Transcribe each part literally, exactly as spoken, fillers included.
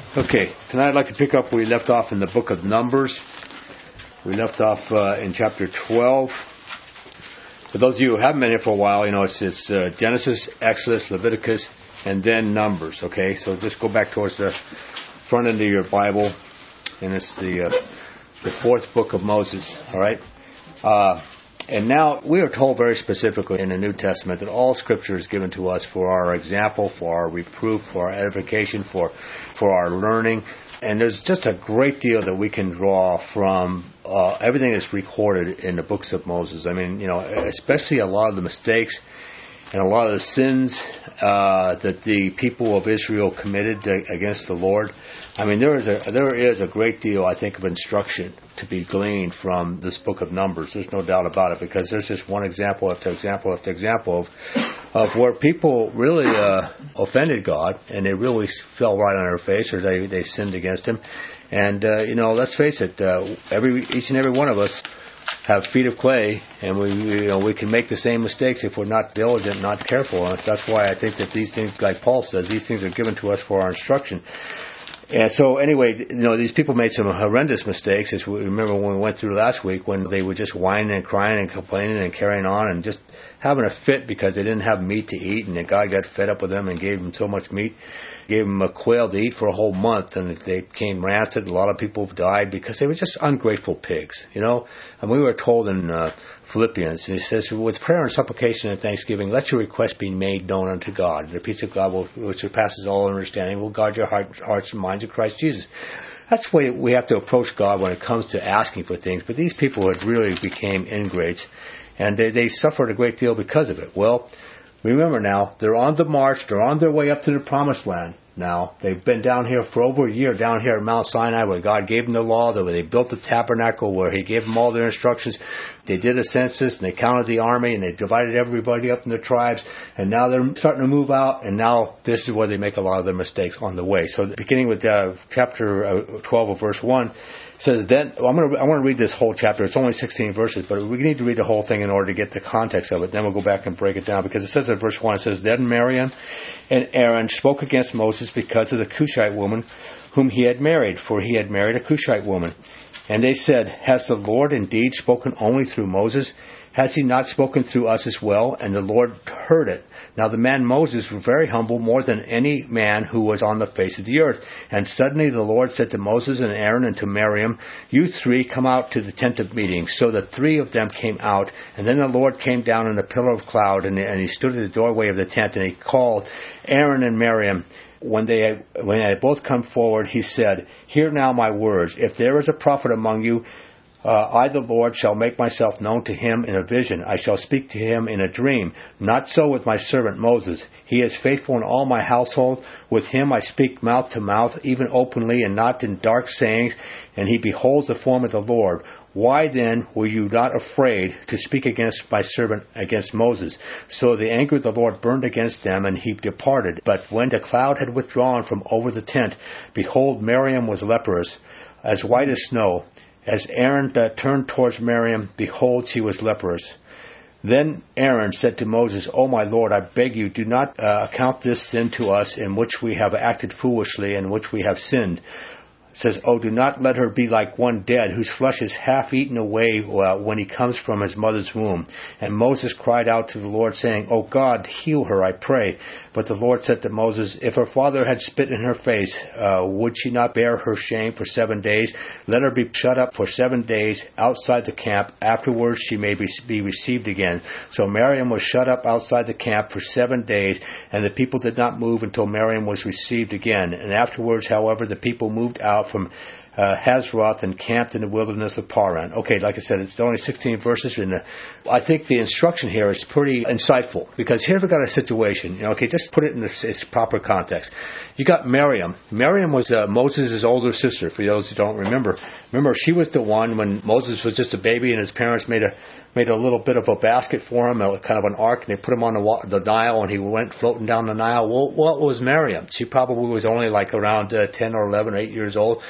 Okay, tonight I'd like to pick up where we left off in the book of Numbers. We left off uh, in chapter twelve. For those of you who haven't been here for a while, you know, it's, it's uh, Genesis, Exodus, Leviticus, and then Numbers, okay? So just go back towards the front end of your Bible, and it's the, uh, the fourth book of Moses, all right? Uh, and now we are told very specifically in the New Testament that all Scripture is given to us for our example, for our reproof, for our edification, for, for our learning. And there's just a great deal that we can draw from uh, everything that's recorded in the books of Moses. I mean, you know, especially a lot of the mistakes and a lot of the sins uh, that the people of Israel committed against the Lord. I mean, there is a there is a great deal, I think, of instruction to be gleaned from this book of Numbers. There's no doubt about it, because there's just one example after example after example of of where people really uh, offended God, and they really fell right on their face, or they they sinned against Him. And uh, you know, let's face it, uh, every each and every one of us have feet of clay, and we you know we can make the same mistakes if we're not diligent, not careful. And that's why I think that these things, like Paul says, these things are given to us for our instruction. And so anyway, you know, these people made some horrendous mistakes. As we remember when we went through last week, when they were just whining and crying and complaining and carrying on and just having a fit because they didn't have meat to eat, and that God got fed up with them and gave them so much meat, gave them a quail to eat for a whole month, and they became rancid. A lot of people died because they were just ungrateful pigs, you know. And we were told in uh, Philippians, and it says, with prayer and supplication and thanksgiving, let your request be made known unto God. And the peace of God, will, which surpasses all understanding, will guard your heart, hearts and minds in Christ Jesus. That's the way we have to approach God when it comes to asking for things. But these people had really became ingrates, and they, they suffered a great deal because of it. Well, remember now, they're on the march. They're on their way up to the promised land now. They've been down here for over a year, down here at Mount Sinai, where God gave them the law, where they built the tabernacle, where He gave them all their instructions. They did a census, and they counted the army, and they divided everybody up into tribes. And now they're starting to move out, and now this is where they make a lot of their mistakes on the way. So beginning with uh, chapter uh, twelve of verse one, it says, then, well, I'm going to, I want to read this whole chapter. It's only sixteen verses, but we need to read the whole thing in order to get the context of it. Then we'll go back and break it down, because it says in verse one, it says, then Miriam and Aaron spoke against Moses because of the Cushite woman whom he had married, for he had married a Cushite woman. And they said, has the Lord indeed spoken only through Moses? Has He not spoken through us as well? And the Lord heard it. Now the man Moses was very humble, more than any man who was on the face of the earth. And suddenly the Lord said to Moses and Aaron and to Miriam, you three come out to the tent of meeting. So the three of them came out. And then the Lord came down in a pillar of cloud, and, and He stood at the doorway of the tent, and He called Aaron and Miriam. When they had, when they had both come forward, He said, hear now my words. If there is a prophet among you, Uh, I, the Lord, shall make myself known to him in a vision. I shall speak to him in a dream. Not so with my servant Moses. He is faithful in all my household. With him I speak mouth to mouth, even openly, and not in dark sayings, and he beholds the form of the Lord. Why then were you not afraid to speak against my servant, against Moses? So the anger of the Lord burned against them, and he departed. But when the cloud had withdrawn from over the tent, behold, Miriam was leprous, as white as snow. As Aaron uh, turned towards Miriam, behold, she was leprous. Then Aaron said to Moses, O my Lord, I beg you, do not uh, account this sin to us, in which we have acted foolishly, in which we have sinned. It says, oh, do not let her be like one dead, whose flesh is half eaten away uh, when he comes from his mother's womb. And Moses cried out to the Lord, saying, O God, heal her, I pray. But the Lord said to Moses, if her father had spit in her face, uh, would she not bear her shame for seven days? Let her be shut up for seven days outside the camp. Afterwards she may be, be received again. So Miriam was shut up outside the camp for seven days, and the people did not move until Miriam was received again. And afterwards, however, the people moved out from uh, Hazeroth and camped in the wilderness of Paran. Okay, like I said, it's only sixteen verses. And uh, I think the instruction here is pretty insightful, because here we've got a situation. You know, okay, just put it in its, its proper context. You got Miriam. Miriam was uh, Moses' older sister, for those who don't remember. Remember, she was the one when Moses was just a baby and his parents made a made a little bit of a basket for him, a, kind of an ark, and they put him on the, the Nile, and he went floating down the Nile. Well, what was Miriam? She probably was only like around uh, ten or eleven, eight years old. She was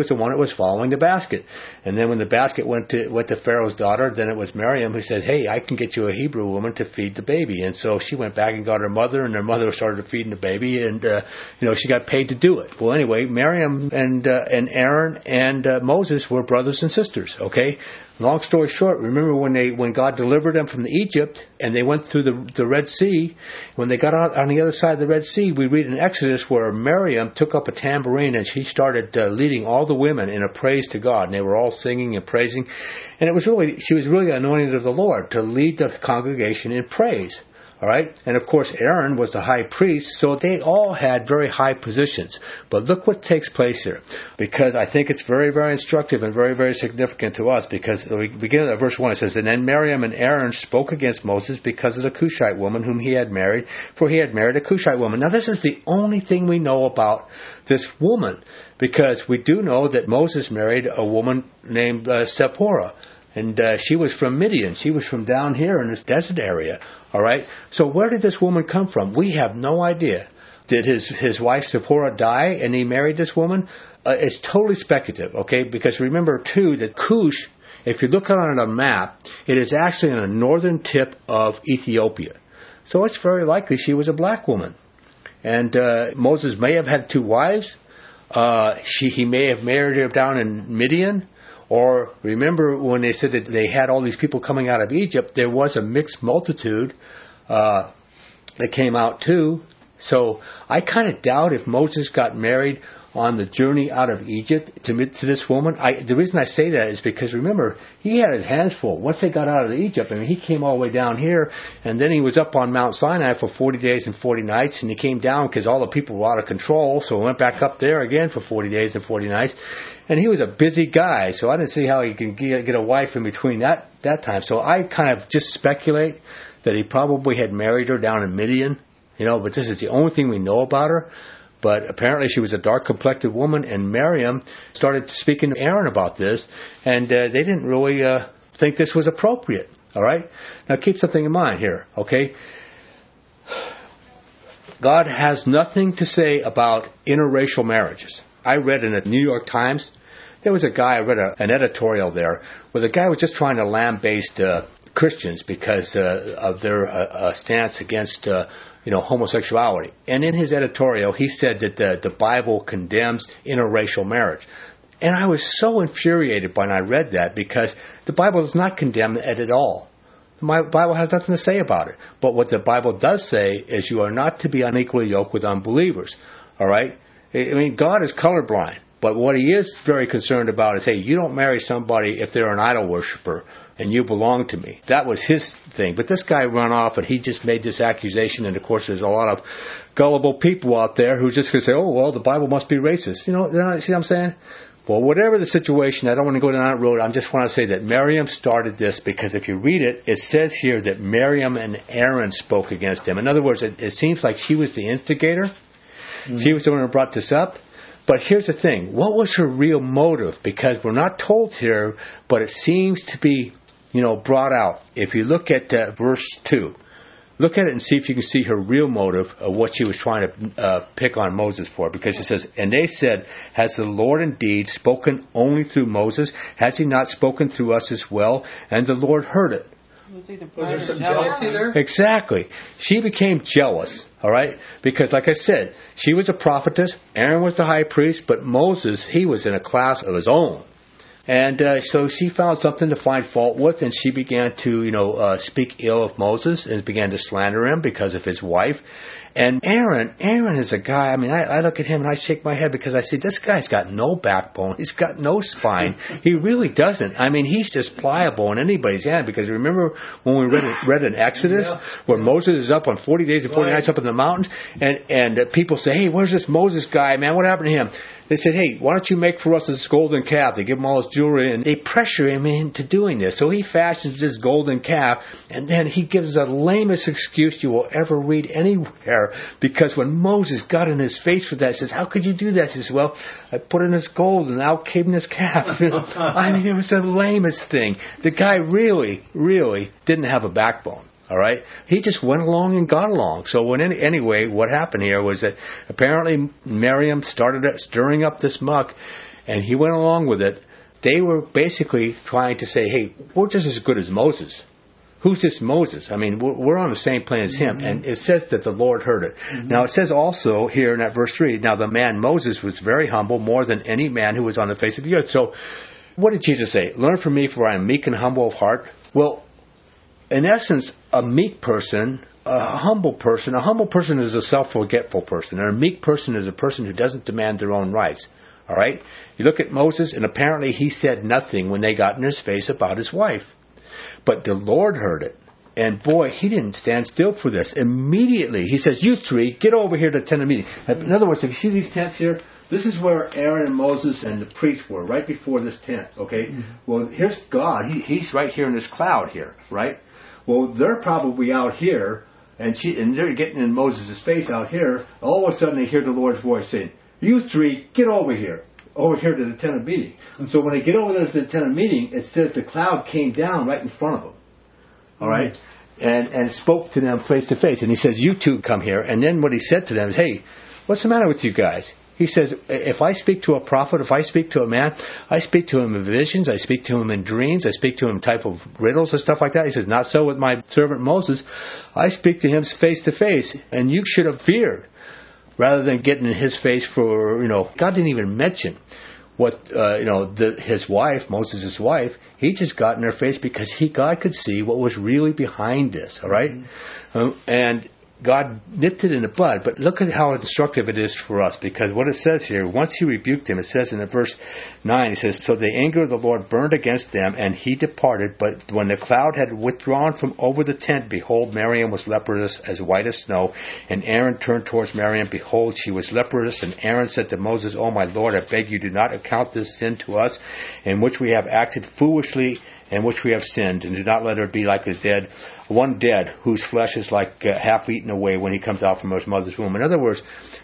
was the one that was following the basket. And then when the basket went to went to Pharaoh's daughter, then it was Miriam who said, hey, I can get you a Hebrew woman to feed the baby. And so she went back and got her mother, and her mother started feeding the baby, and uh, you know, she got paid to do it. Well, anyway, Miriam and uh, and Aaron and uh, Moses were brothers and sisters. Okay. Long story short, remember when they when God delivered them from the Egypt and they went through the the Red Sea, when they got out on the other side of the Red Sea, we read in Exodus where Miriam took up a tambourine and she started uh, leading all the women in a praise to God, and they were all singing and praising, and it was really she was really anointed of the Lord to lead the congregation in praise. All right? And of course, Aaron was the high priest, so they all had very high positions. But look what takes place here, because I think it's very, very instructive and very, very significant to us, because we begin at verse one. It says, and then Miriam and Aaron spoke against Moses because of the Cushite woman whom he had married, for he had married a Cushite woman. Now, this is the only thing we know about this woman, because we do know that Moses married a woman named uh, Zipporah, and uh, she was from Midian. She was from down here in this desert area. All right. So where did this woman come from? We have no idea. Did his his wife Zipporah die and he married this woman? Uh, it's totally speculative. Okay, because remember too that Cush, if you look on a map, it is actually on the northern tip of Ethiopia. So it's very likely she was a black woman, and uh, Moses may have had two wives. Uh, she he may have married her down in Midian. Or remember when they said that they had all these people coming out of Egypt, there was a mixed multitude uh, that came out too. So I kind of doubt if Moses got married on the journey out of Egypt to meet to this woman. I, the reason I say that is because remember, he had his hands full. Once they got out of Egypt, I mean, he came all the way down here, and then he was up on Mount Sinai for forty days and forty nights, and he came down because all the people were out of control, so he went back up there again for forty days and forty nights. And he was a busy guy, so I didn't see how he can get, get a wife in between that, that time. So I kind of just speculate that he probably had married her down in Midian, you know, but this is the only thing we know about her. But apparently she was a dark-complected woman, and Miriam started speaking to Aaron about this, and uh, they didn't really uh, think this was appropriate, all right? Now keep something in mind here, okay? God has nothing to say about interracial marriages. I read in the New York Times, there was a guy, I read a, an editorial there, where the guy was just trying to lambaste uh, Christians because uh, of their uh, uh, stance against uh, you know, homosexuality. And in his editorial, he said that the, the Bible condemns interracial marriage. And I was so infuriated when I read that, because the Bible does not condemn it at all. The Bible has nothing to say about it. But what the Bible does say is you are not to be unequally yoked with unbelievers. All right? I mean, God is colorblind. But what he is very concerned about is, hey, you don't marry somebody if they're an idol worshiper and you belong to me. That was his thing. But this guy ran off and he just made this accusation. And, of course, there's a lot of gullible people out there who just going to say, oh, well, the Bible must be racist. You know, see what I'm saying? Well, whatever the situation, I don't want to go down that road. I just want to say that Miriam started this, because if you read it, it says here that Miriam and Aaron spoke against him. In other words, it, it seems like she was the instigator. Mm-hmm. She was the one who brought this up. But here's the thing. What was her real motive? Because we're not told here, but it seems to be, you know, brought out. If you look at uh, verse two, look at it and see if you can see her real motive of what she was trying to uh, pick on Moses for. Because it says, and they said, has the Lord indeed spoken only through Moses? Has he not spoken through us as well? And the Lord heard it. Was there some jealousy there? Exactly. She became jealous, all right? Because, like I said, she was a prophetess, Aaron was the high priest, but Moses, he was in a class of his own. And uh, so she found something to find fault with, and she began to, you know, uh, speak ill of Moses and began to slander him because of his wife. And Aaron, Aaron is a guy, I mean, I, I look at him and I shake my head because I see this guy's got no backbone. He's got no spine. He really doesn't. I mean, he's just pliable in anybody's hand, because remember when we read, read in Exodus yeah. where Moses is up on forty days and forty right. nights up in the mountains, and, and uh, people say, hey, where's this Moses guy, man? What happened to him? They said, hey, why don't you make for us this golden calf? They give him all his jewelry, and they pressure him into doing this. So he fashions this golden calf, and then he gives the lamest excuse you will ever read anywhere, because when Moses got in his face for that, he says, how could you do that? He says, well, I put in this gold, and out came this calf. You know? I mean, it was the lamest thing. The guy really, really didn't have a backbone. All right, he just went along and got along. So when any, anyway, what happened here was that apparently Miriam started stirring up this muck, and he went along with it, they were basically trying to say, hey, we're just as good as Moses. Who's this Moses? I mean, we're, we're on the same plane as him. Mm-hmm. And it says that the Lord heard it. Mm-hmm. Now, it says also here in that verse three, now the man Moses was very humble, more than any man who was on the face of the earth. So what did Jesus say? Learn from me, for I am meek and humble of heart. Well, in essence, a meek person, a humble person, a humble person is a self-forgetful person. And a meek person is a person who doesn't demand their own rights. All right? You look at Moses, and apparently he said nothing when they got in his face about his wife. But the Lord heard it. And boy, he didn't stand still for this. Immediately, he says, you three, get over here to the tent of meeting. In other words, if you see these tents here, this is where Aaron and Moses and the priests were, right before this tent, okay? Mm-hmm. Well, here's God. He, he's right here in this cloud here, right? Well, they're probably out here, and, she, and they're getting in Moses' face out here. All of a sudden, they hear the Lord's voice saying, you three, get over here. Over here to the tent of meeting. So when they get over there to the tent of meeting, it says the cloud came down right in front of them. All right? And and spoke to them face to face. And he says, you two come here. And then what he said to them is, hey, what's the matter with you guys? He says, if I speak to a prophet, if I speak to a man, I speak to him in visions, I speak to him in dreams, I speak to him in type of riddles and stuff like that. He says, not so with my servant Moses. I speak to him face to face. And you should have feared. Rather than getting in his face for, you know, God didn't even mention what, uh, you know, the, his wife, Moses' wife, he just got in her face because he, God could see what was really behind this, all right? Mm-hmm. Um, and God nipped it in the bud, but look at how instructive it is for us, because what it says here, once he rebuked him, it says in verse nine, it says, so the anger of the Lord burned against them, and he departed, but when the cloud had withdrawn from over the tent, behold, Miriam was leprous, as white as snow, and Aaron turned towards Miriam, behold, she was leprous, and Aaron said to Moses, oh my Lord, I beg you, do not account this sin to us, in which we have acted foolishly, in which we have sinned, and do not let her be like a dead, one dead, whose flesh is like uh, half eaten away when he comes out from his mother's womb. In other words,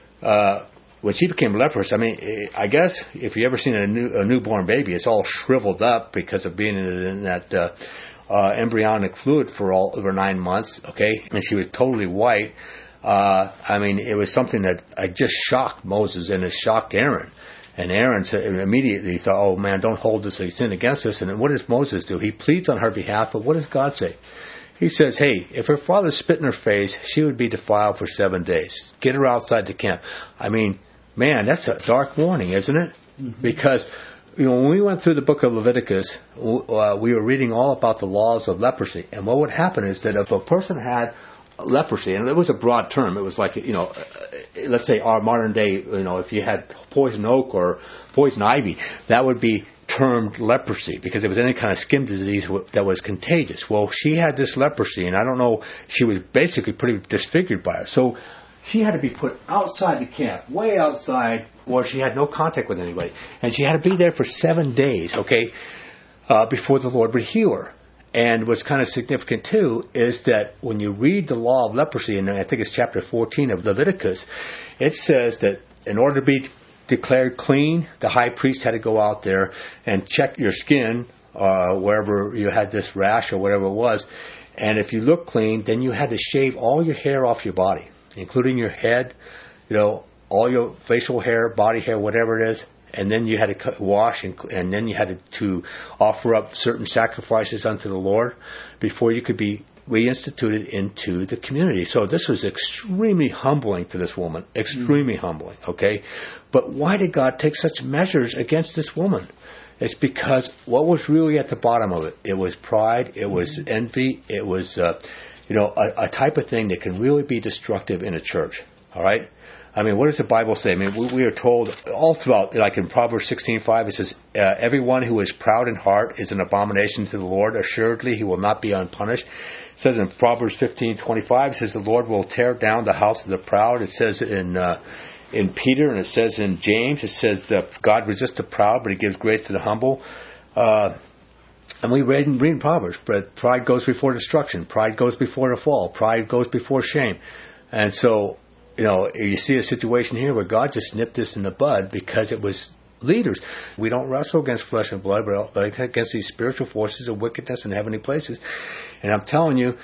uh, when she became leprous, I mean, I guess if you ever seen a, new, a newborn baby, it's all shriveled up because of being in, in that uh, uh, embryonic fluid for all over nine months, okay? And she was totally white. Uh, I mean, it was something that I just shocked Moses, and it shocked Aaron. And Aaron said, immediately thought, oh man, don't hold this sin against us. And then what does Moses do? He pleads on her behalf, but what does God say? He says, hey, if her father spit in her face, she would be defiled for seven days. Get her outside the camp. I mean, man, that's a dark warning, isn't it? Mm-hmm. Because, you know, when we went through the book of Leviticus, uh, we were reading all about the laws of leprosy. And what would happen is that if a person had leprosy, and it was a broad term, it was like, you know, let's say our modern day, you know, if you had poison oak or poison ivy, that would be termed leprosy because it was any kind of skin disease that was contagious. Well, she had this leprosy, and I don't know, she was basically pretty disfigured by it. So she had to be put outside the camp, way outside, where she had no contact with anybody. And she had to be there for seven days, okay, uh, before the Lord would heal her. And what's kind of significant, too, is that when you read the law of leprosy, and I think it's chapter fourteen of Leviticus, it says that in order to be declared clean, the high priest had to go out there and check your skin, uh, wherever you had this rash or whatever it was. And if you look clean, then you had to shave all your hair off your body, including your head, you know, all your facial hair, body hair, whatever it is. And then you had to cut, wash, and, and then you had to, to offer up certain sacrifices unto the Lord before you could be reinstituted into the community. So this was extremely humbling to this woman, extremely mm-hmm. humbling, okay? But why did God take such measures against this woman? It's because what was really at the bottom of it? It was pride, it was mm-hmm. envy, it was, uh, you know, a, a type of thing that can really be destructive in a church, all right? I mean, what does the Bible say? I mean, we, we are told all throughout, like in Proverbs sixteen five, it says, uh, everyone who is proud in heart is an abomination to the Lord. Assuredly, he will not be unpunished. It says in Proverbs fifteen twenty-five, it says the Lord will tear down the house of the proud. It says in uh, in Peter, and it says in James, it says that God resists the proud, but he gives grace to the humble. Uh, and we read in, read in Proverbs, but pride goes before destruction. Pride goes before the fall. Pride goes before shame. And so, you know, you see a situation here where God just nipped this in the bud because it was leaders. We don't wrestle against flesh and blood, but against these spiritual forces of wickedness in heavenly places. And I'm telling you,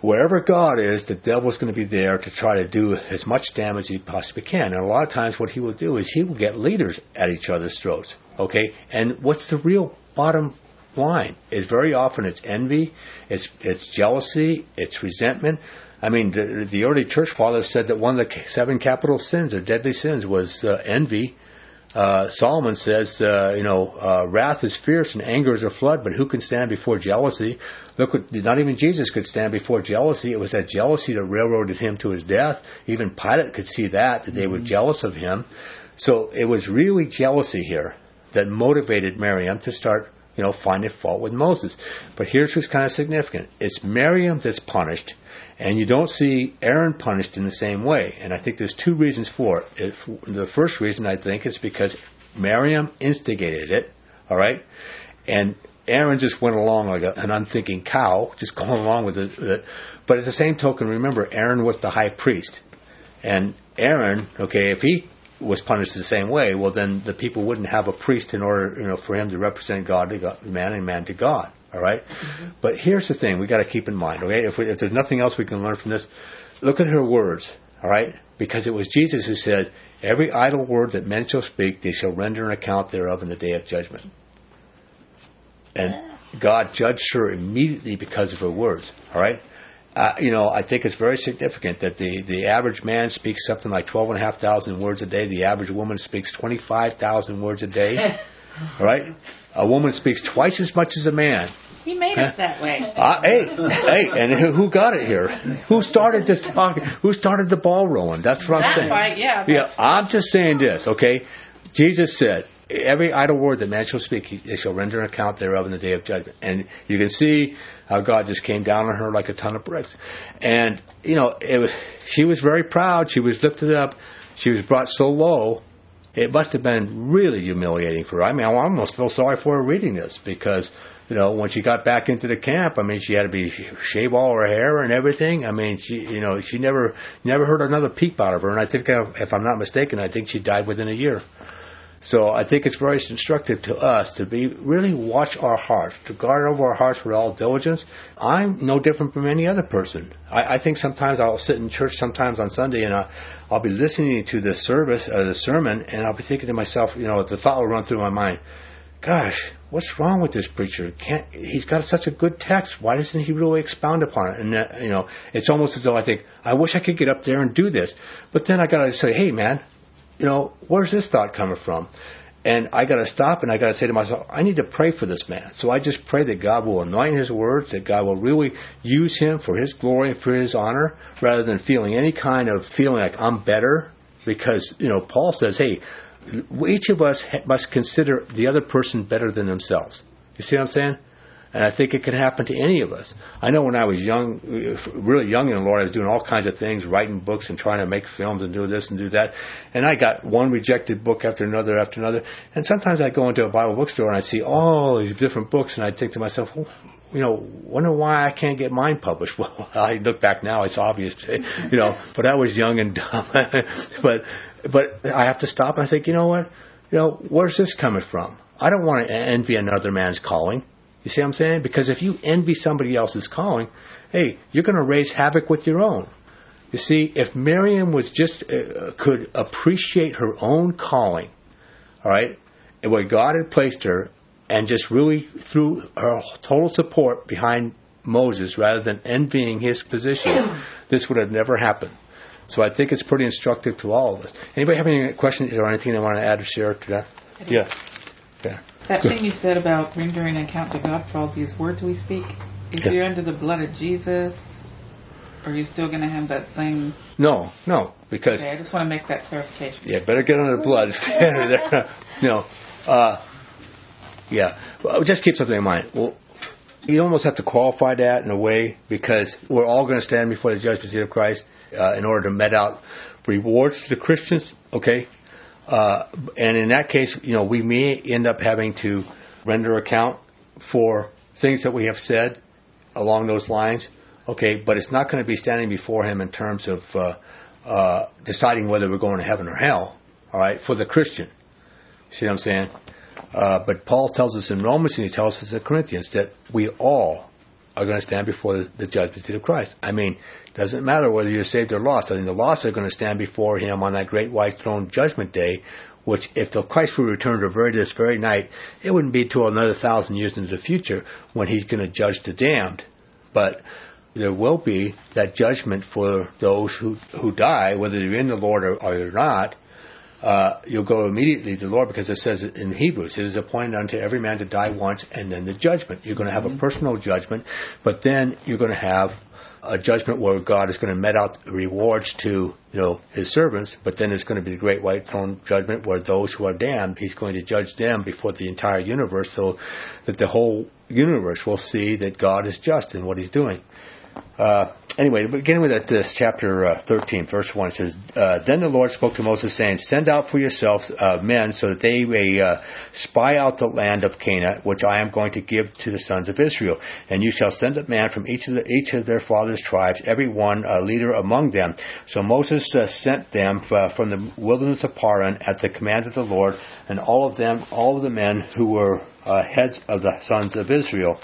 wherever God is, the devil's going to be there to try to do as much damage as he possibly can. And a lot of times what he will do is he will get leaders at each other's throats. Okay? And what's the real bottom line? Is very often it's envy, it's it's jealousy, it's resentment. I mean, the, the early church fathers said that one of the seven capital sins or deadly sins was uh, envy. Uh, Solomon says, uh, you know, uh, wrath is fierce and anger is a flood, but who can stand before jealousy? Look, what, not even Jesus could stand before jealousy. It was that jealousy that railroaded him to his death. Even Pilate could see that, that they were jealous of him. So it was really jealousy here that motivated Miriam to start, you know, finding fault with Moses. But here's what's kind of significant. It's Miriam that's punished, and you don't see Aaron punished in the same way. And I think there's two reasons for it. If, the first reason, I think, is because Miriam instigated it, all right? And Aaron just went along like a, an unthinking cow, just going along with it, with it. But at the same token, remember, Aaron was the high priest. And Aaron, okay, if he was punished the same way, well, then the people wouldn't have a priest in order, you know, for him to represent God to God, man and man to God. All right? Mm-hmm. But here's the thing we got to keep in mind, okay? If, we, if there's nothing else we can learn from this, look at her words, all right? Because it was Jesus who said, every idle word that men shall speak, they shall render an account thereof in the day of judgment. And God judged her immediately because of her words, all right? Uh, you know, I think it's very significant that the, the average man speaks something like twelve and a half thousand words a day. The average woman speaks twenty-five thousand words a day. All right? A woman speaks twice as much as a man. He made us that way. Uh, hey, hey, and who got it here? Who started this talk? Who started the ball rolling? That's what I'm That's saying. right, yeah. Yeah, I'm just saying this, okay? Jesus said, every idle word that man shall speak, they shall render an account thereof in the day of judgment. And you can see how God just came down on her like a ton of bricks. And, you know, it was, she was very proud. She was lifted up. She was brought so low. It must have been really humiliating for her. I mean, I almost feel sorry for her reading this because, you know, when she got back into the camp, I mean, she had to be shave all her hair and everything. I mean, she, you know, she never, never heard another peep out of her. And I think, if I'm not mistaken, I think she died within a year. So I think it's very instructive to us to be really watch our hearts, to guard over our hearts with all diligence. I'm no different from any other person. I, I think sometimes I'll sit in church sometimes on Sunday and I'll, I'll be listening to the service, uh, the sermon, and I'll be thinking to myself, you know, the thought will run through my mind, gosh, what's wrong with this preacher? Can't, he's got such a good text. Why doesn't he really expound upon it? And, uh, you know, it's almost as though I think, I wish I could get up there and do this. But then I got to say, hey, man, you know, where's this thought coming from? And I got to stop and I got to say to myself, I need to pray for this man. So I just pray that God will anoint his words, that God will really use him for his glory and for his honor, rather than feeling any kind of feeling like I'm better. Because, you know, Paul says, hey, each of us must consider the other person better than themselves. You see what I'm saying? And I think it can happen to any of us. I know when I was young, really young in the Lord, I was doing all kinds of things, writing books and trying to make films and do this and do that. And I got one rejected book after another after another. And sometimes I'd go into a Bible bookstore and I'd see all these different books and I'd think to myself, well, you know, wonder why I can't get mine published. Well, I look back now, it's obvious, you know, but I was young and dumb. but but I have to stop and I think, you know what? You know, where's this coming from? I don't want to envy another man's calling. You see what I'm saying? Because if you envy somebody else's calling, hey, you're going to raise havoc with your own. You see, if Miriam was just uh, could appreciate her own calling, all right, and where God had placed her, and just really threw her total support behind Moses rather than envying his position, this would have never happened. So I think it's pretty instructive to all of us. Anybody have any questions or anything they want to add or share to that? Yeah. Yeah. That thing you said about rendering account to God for all these words we speak, if yeah. you're under the blood of Jesus, are you still going to have that same... No, no, because... Okay, I just want to make that clarification. Yeah, better get under the blood. you know, uh, yeah. Well, just keep something in mind. Well, you almost have to qualify that in a way because we're all going to stand before the judgment seat of Christ uh, in order to met out rewards to the Christians, okay? Uh, and in that case, you know, we may end up having to render account for things that we have said along those lines. Okay, but it's not going to be standing before him in terms of uh, uh, deciding whether we're going to heaven or hell. All right, for the Christian. See what I'm saying? Uh, but Paul tells us in Romans and he tells us in Corinthians that we all are going to stand before the, the judgment seat of Christ. I mean, it doesn't matter whether you're saved or lost. I mean, the lost are going to stand before Him on that great white throne judgment day, which if the Christ were returned to very this very night, it wouldn't be till another thousand years into the future when He's going to judge the damned. But there will be that judgment for those who, who die, whether you're in the Lord or, or you're not. Uh, you'll go immediately to the Lord, because it says in Hebrews, it is appointed unto every man to die once, and then the judgment. You're going to have mm-hmm. a personal judgment, but then you're going to have a judgment where God is going to met out rewards to, you know, His servants, but then it's going to be the great white throne judgment where those who are damned, He's going to judge them before the entire universe, so that the whole universe will see that God is just in what He's doing. Uh, anyway, beginning with that, this chapter uh, thirteen, verse one, it says, uh, Then the Lord spoke to Moses, saying, Send out for yourselves uh, men, so that they may uh, spy out the land of Canaan, which I am going to give to the sons of Israel. And you shall send a man from each of the, each of their fathers' tribes, every one a leader among them. So Moses uh, sent them uh, from the wilderness of Paran at the command of the Lord, and all of them, all of the men who were uh, heads of the sons of Israel.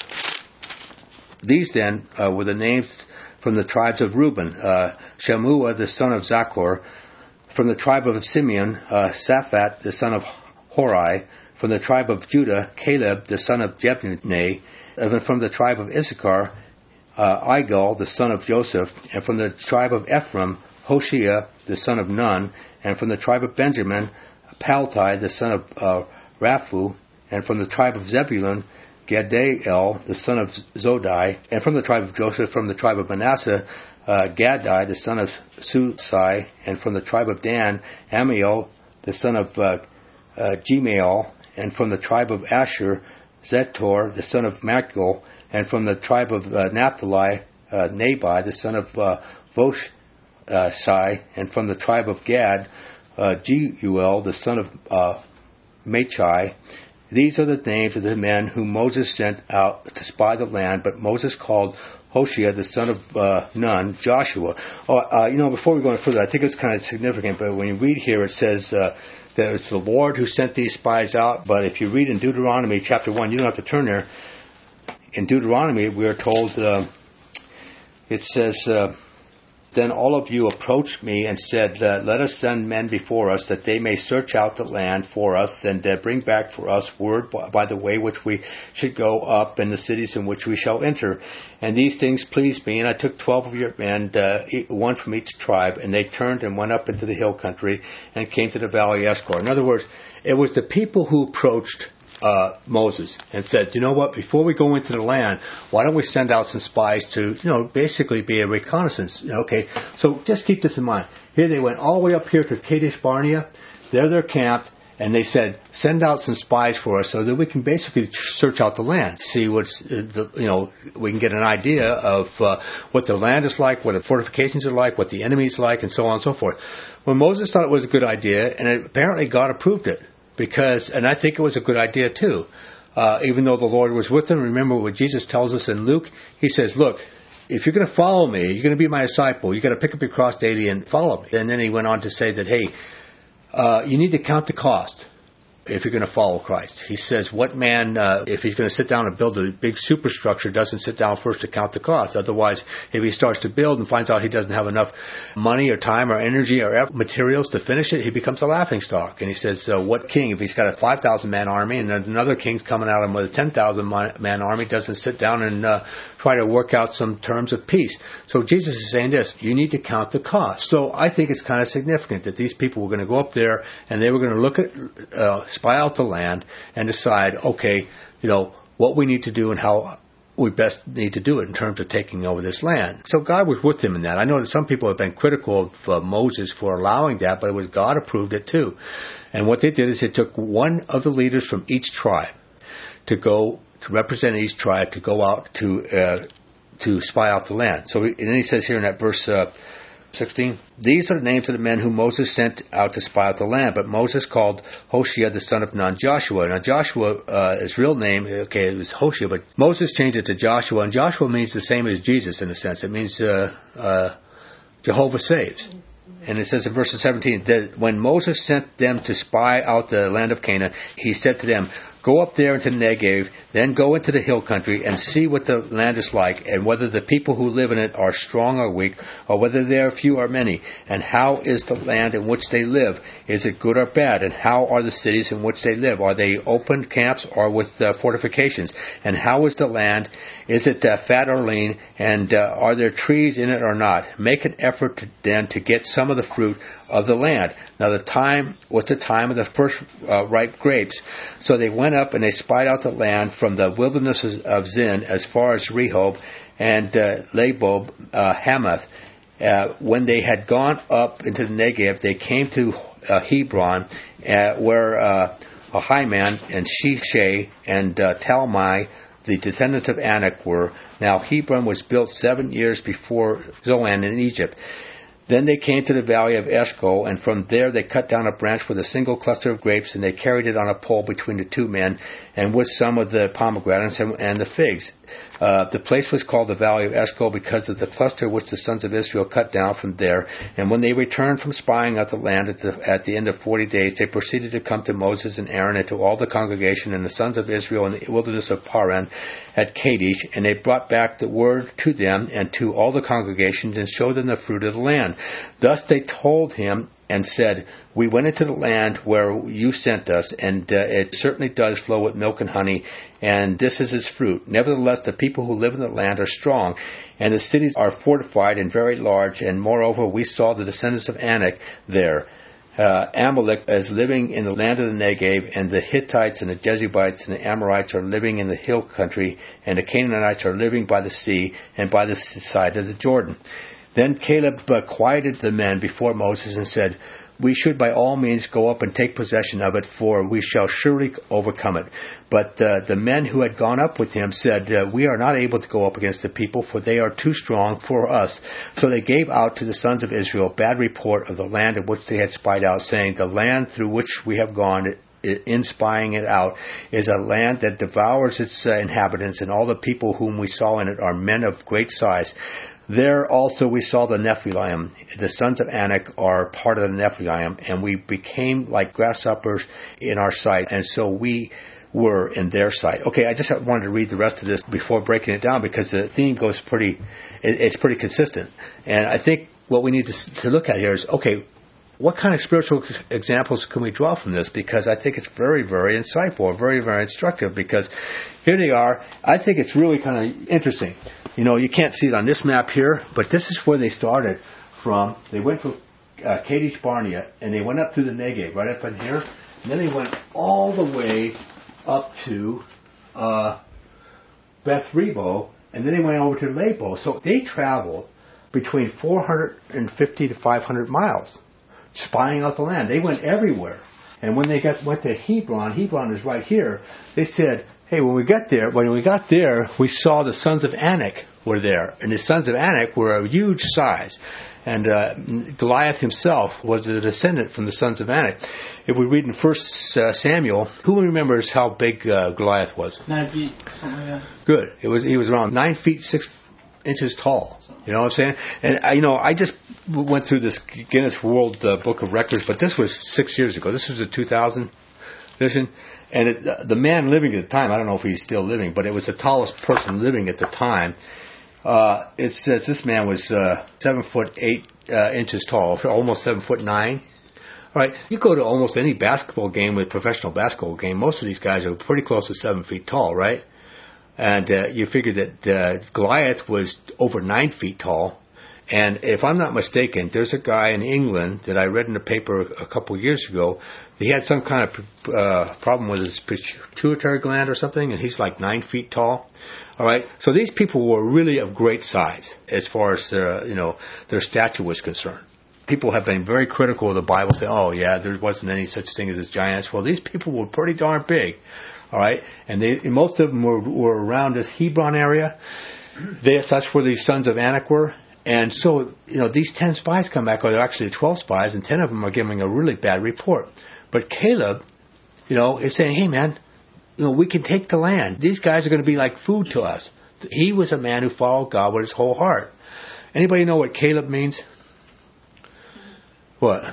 These then uh, were the names from the tribes of Reuben, uh, Shammua the son of Zaccur; from the tribe of Simeon, uh, Saphat the son of Hori; from the tribe of Judah, Caleb the son of Jephunneh; and from the tribe of Issachar, uh, Igal the son of Joseph; and from the tribe of Ephraim, Hoshea the son of Nun; and from the tribe of Benjamin, Paltai the son of uh, Raphu; and from the tribe of Zebulun, Gadiel, the son of Zodai; and from the tribe of Joseph, from the tribe of Manasseh, uh, Gadai, the son of Susai; and from the tribe of Dan, Amiel, the son of uh, uh, Gemael; and from the tribe of Asher, Zetor, the son of Machil; and from the tribe of uh, Naphtali, uh, Nabai, the son of uh, Voshai; and from the tribe of Gad, uh, Jeuel, the son of uh, Machai. These are the names of the men whom Moses sent out to spy the land, but Moses called Hoshea, the son of uh, Nun, Joshua. Oh, uh, you know, before we go any further, I think it's kind of significant, but when you read here, it says uh, that it's the Lord who sent these spies out, but if you read in Deuteronomy chapter one, you don't have to turn there. In Deuteronomy, we are told, uh, it says, uh, Then all of you approached me and said, uh, Let us send men before us, that they may search out the land for us, and uh, bring back for us word by, by the way which we should go up, and the cities in which we shall enter. And these things pleased me, and I took twelve of your men, uh, one from each tribe, and they turned and went up into the hill country, and came to the valley of Eshcol. In other words, it was the people who approached Uh, Moses and said, you know what, before we go into the land, why don't we send out some spies to, you know, basically be a reconnaissance. Okay, so just keep this in mind. Here they went all the way up here to Kadesh Barnea. There they're camped, and they said, send out some spies for us so that we can basically search out the land, see what's, uh, the, you know, we can get an idea of uh, what the land is like, what the fortifications are like, what the enemy is like, and so on and so forth. Well, Moses thought it was a good idea, and apparently God approved it. Because, and I think it was a good idea too, uh, even though the Lord was with them. Remember what Jesus tells us in Luke? He says, look, if you're going to follow me, you're going to be my disciple, you've got to pick up your cross daily and follow me. And then he went on to say that, hey, uh, you need to count the cost if you're going to follow Christ. He says, what man, uh, if he's going to sit down and build a big superstructure, doesn't sit down first to count the cost? Otherwise, if he starts to build and finds out he doesn't have enough money or time or energy or materials to finish it, he becomes a laughing stock. And he says, uh, what king, if he's got a five thousand man army and another king's coming at him with a ten thousand man army, doesn't sit down and uh, try to work out some terms of peace? So Jesus is saying this, you need to count the cost. So I think it's kind of significant that these people were going to go up there and they were going to look at, uh, spy out the land and decide, okay, you know, what we need to do and how we best need to do it in terms of taking over this land. So God was with him in that. I know that some people have been critical of uh, Moses for allowing that, but it was God approved it too. And what they did is they took one of the leaders from each tribe to go to represent each tribe to go out to uh, to spy out the land. So, and then he says here in that verse uh, sixteen, these are the names of the men whom Moses sent out to spy out the land. But Moses called Hoshea the son of Nun Joshua. Now Joshua, uh, his real name, okay, it was Hoshea, but Moses changed it to Joshua, and Joshua means the same as Jesus in a sense. It means uh, uh, Jehovah saves. And it says in verse seventeen that when Moses sent them to spy out the land of Canaan, he said to them, Go up there into the Negev, then go into the hill country and see what the land is like, and whether the people who live in it are strong or weak, or whether they are few or many. And how is the land in which they live? Is it good or bad? And how are the cities in which they live? Are they open camps or with uh, fortifications? And how is the land? Is it uh, fat or lean? And uh, are there trees in it or not? Make an effort to, then to get some of the fruit of the land. Now the time was the time of the first uh, ripe grapes. So they went up and they spied out the land from the wilderness of Zin as far as Rehob and uh, Labob, uh, Hamath. Uh, when they had gone up into the Negev, they came to uh, Hebron, uh, where uh, Ahiman and Shishai and uh, Talmai, the descendants of Anak, were. Now Hebron was built seven years before Zoan in Egypt. Then they came to the valley of Eshcol, and from there they cut down a branch with a single cluster of grapes, and they carried it on a pole between the two men, and with some of the pomegranates and, and the figs. Uh, the place was called the Valley of Eshcol because of the cluster which the sons of Israel cut down from there. And when they returned from spying out the land at the, at the end of forty days, they proceeded to come to Moses and Aaron and to all the congregation and the sons of Israel in the wilderness of Paran at Kadesh. And they brought back the word to them and to all the congregations and showed them the fruit of the land. Thus they told him and said, we went into the land where you sent us, and uh, it certainly does flow with milk and honey, and this is its fruit. Nevertheless, the people who live in the land are strong, and the cities are fortified and very large, and moreover, we saw the descendants of Anak there. Uh, Amalek is living in the land of the Negev, and the Hittites and the Jebusites and the Amorites are living in the hill country, and the Canaanites are living by the sea and by the side of the Jordan. Then Caleb uh, quieted the men before Moses and said, we should by all means go up and take possession of it, for we shall surely overcome it. But uh, the men who had gone up with him said, uh, we are not able to go up against the people, for they are too strong for us. So they gave out to the sons of Israel bad report of the land of which they had spied out, saying, the land through which we have gone in spying it out is a land that devours its uh, inhabitants, and all the people whom we saw in it are men of great size. There also we saw the Nephilim. The sons of Anak are part of the Nephilim, and we became like grasshoppers in our sight, and so we were in their sight. Okay, I just wanted to read the rest of this before breaking it down, because the theme goes pretty, it's pretty consistent. And I think what we need to, to look at here is, okay, what kind of spiritual examples can we draw from this? Because I think it's very, very insightful, very, very instructive, because here they are. I think it's really kind of interesting. You know, you can't see it on this map here, but this is where they started from. They went from uh, Kadesh Barnea, and they went up through the Negev, right up in here, and then they went all the way up to uh, Beth Rebo, and then they went over to Labo. So they traveled between four hundred fifty to five hundred miles, spying out the land. They went everywhere. And when they got went to Hebron, Hebron is right here, they said, hey, when we got there, when we got there, we saw the sons of Anak were there. And the sons of Anak were a huge size. And uh, Goliath himself was a descendant from the sons of Anak. If we read in First uh, Samuel, who remembers how big uh, Goliath was? Nine feet. Something like that. Good. It was. He was around nine feet, six inches tall. You know what I'm saying? And, uh, you know, I just went through this Guinness World uh, Book of Records, but this was six years ago. This was a two thousand edition. And it, uh, the man living at the time, I don't know if he's still living, but it was the tallest person living at the time. Uh, it says this man was uh, seven foot eight uh, inches tall, almost seven foot nine. All right, you go to almost any basketball game with professional basketball game, most of these guys are pretty close to seven feet tall, right? And uh, you figure that uh, Goliath was over nine feet tall. And if I'm not mistaken, there's a guy in England that I read in the paper a couple of years ago. He had some kind of uh, problem with his pituitary gland or something, and he's like nine feet tall. All right, so these people were really of great size as far as their, you know, their stature was concerned. People have been very critical of the Bible, saying, "Oh, yeah, there wasn't any such thing as giants." Well, these people were pretty darn big. All right, and they most of them were, were around this Hebron area. They, that's where these sons of Anak were. And so, you know, these ten spies come back, or they're actually twelve spies, and ten of them are giving a really bad report. But Caleb, you know, is saying, hey, man, you know, we can take the land. These guys are going to be like food to us. He was a man who followed God with his whole heart. Anybody know what Caleb means? What?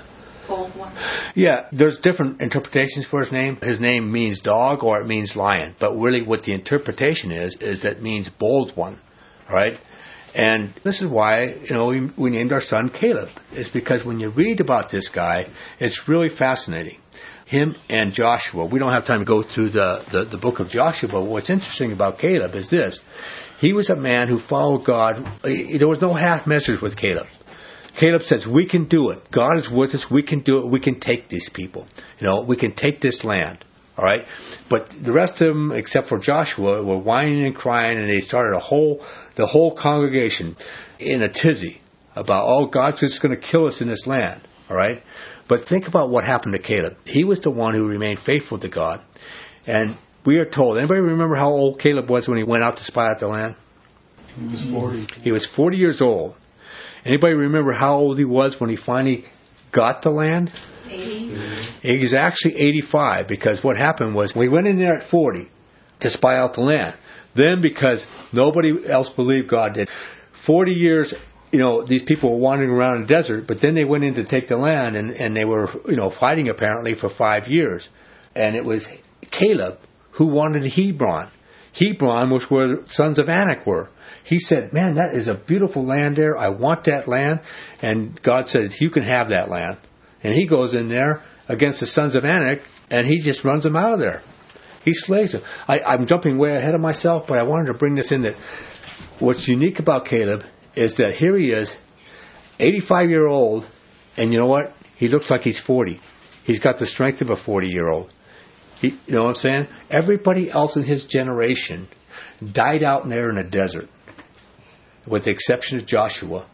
Bold one. Yeah, there's different interpretations for his name. His name means dog or it means lion. But really what the interpretation is, is that it means bold one. All right? And this is why, you know, we, we named our son Caleb. It's because when you read about this guy, it's really fascinating. Him and Joshua. We don't have time to go through the, the, the book of Joshua, but what's interesting about Caleb is this. He was a man who followed God. There was no half measures with Caleb. Caleb says, we can do it. God is with us. We can do it. We can take these people. You know, we can take this land. All right? But the rest of them, except for Joshua, were whining and crying, and they started a whole, the whole congregation in a tizzy about, oh, God's just going to kill us in this land. All right? But think about what happened to Caleb. He was the one who remained faithful to God. And we are told, anybody remember how old Caleb was when he went out to spy out the land? He was forty. He was forty years old. Anybody remember how old he was when he finally got the land? eighty. He was actually eighty-five, because what happened was we went in there at forty to spy out the land. Then, because nobody else believed God did, forty years, you know, these people were wandering around in the desert, but then they went in to take the land, and, and they were, you know, fighting apparently for five years. And it was Caleb who wanted Hebron. Hebron was where the sons of Anak were. He said, man, that is a beautiful land there. I want that land. And God said, you can have that land. And he goes in there against the sons of Anak, and he just runs them out of there. He slays them. I, I'm jumping way ahead of myself, but I wanted to bring this in that what's unique about Caleb is that here he is, eighty-five-year-old, and you know what? He looks like he's forty. He's got the strength of a forty-year-old. He, you know what I'm saying? Everybody else in his generation died out there in the desert, with the exception of Joshua.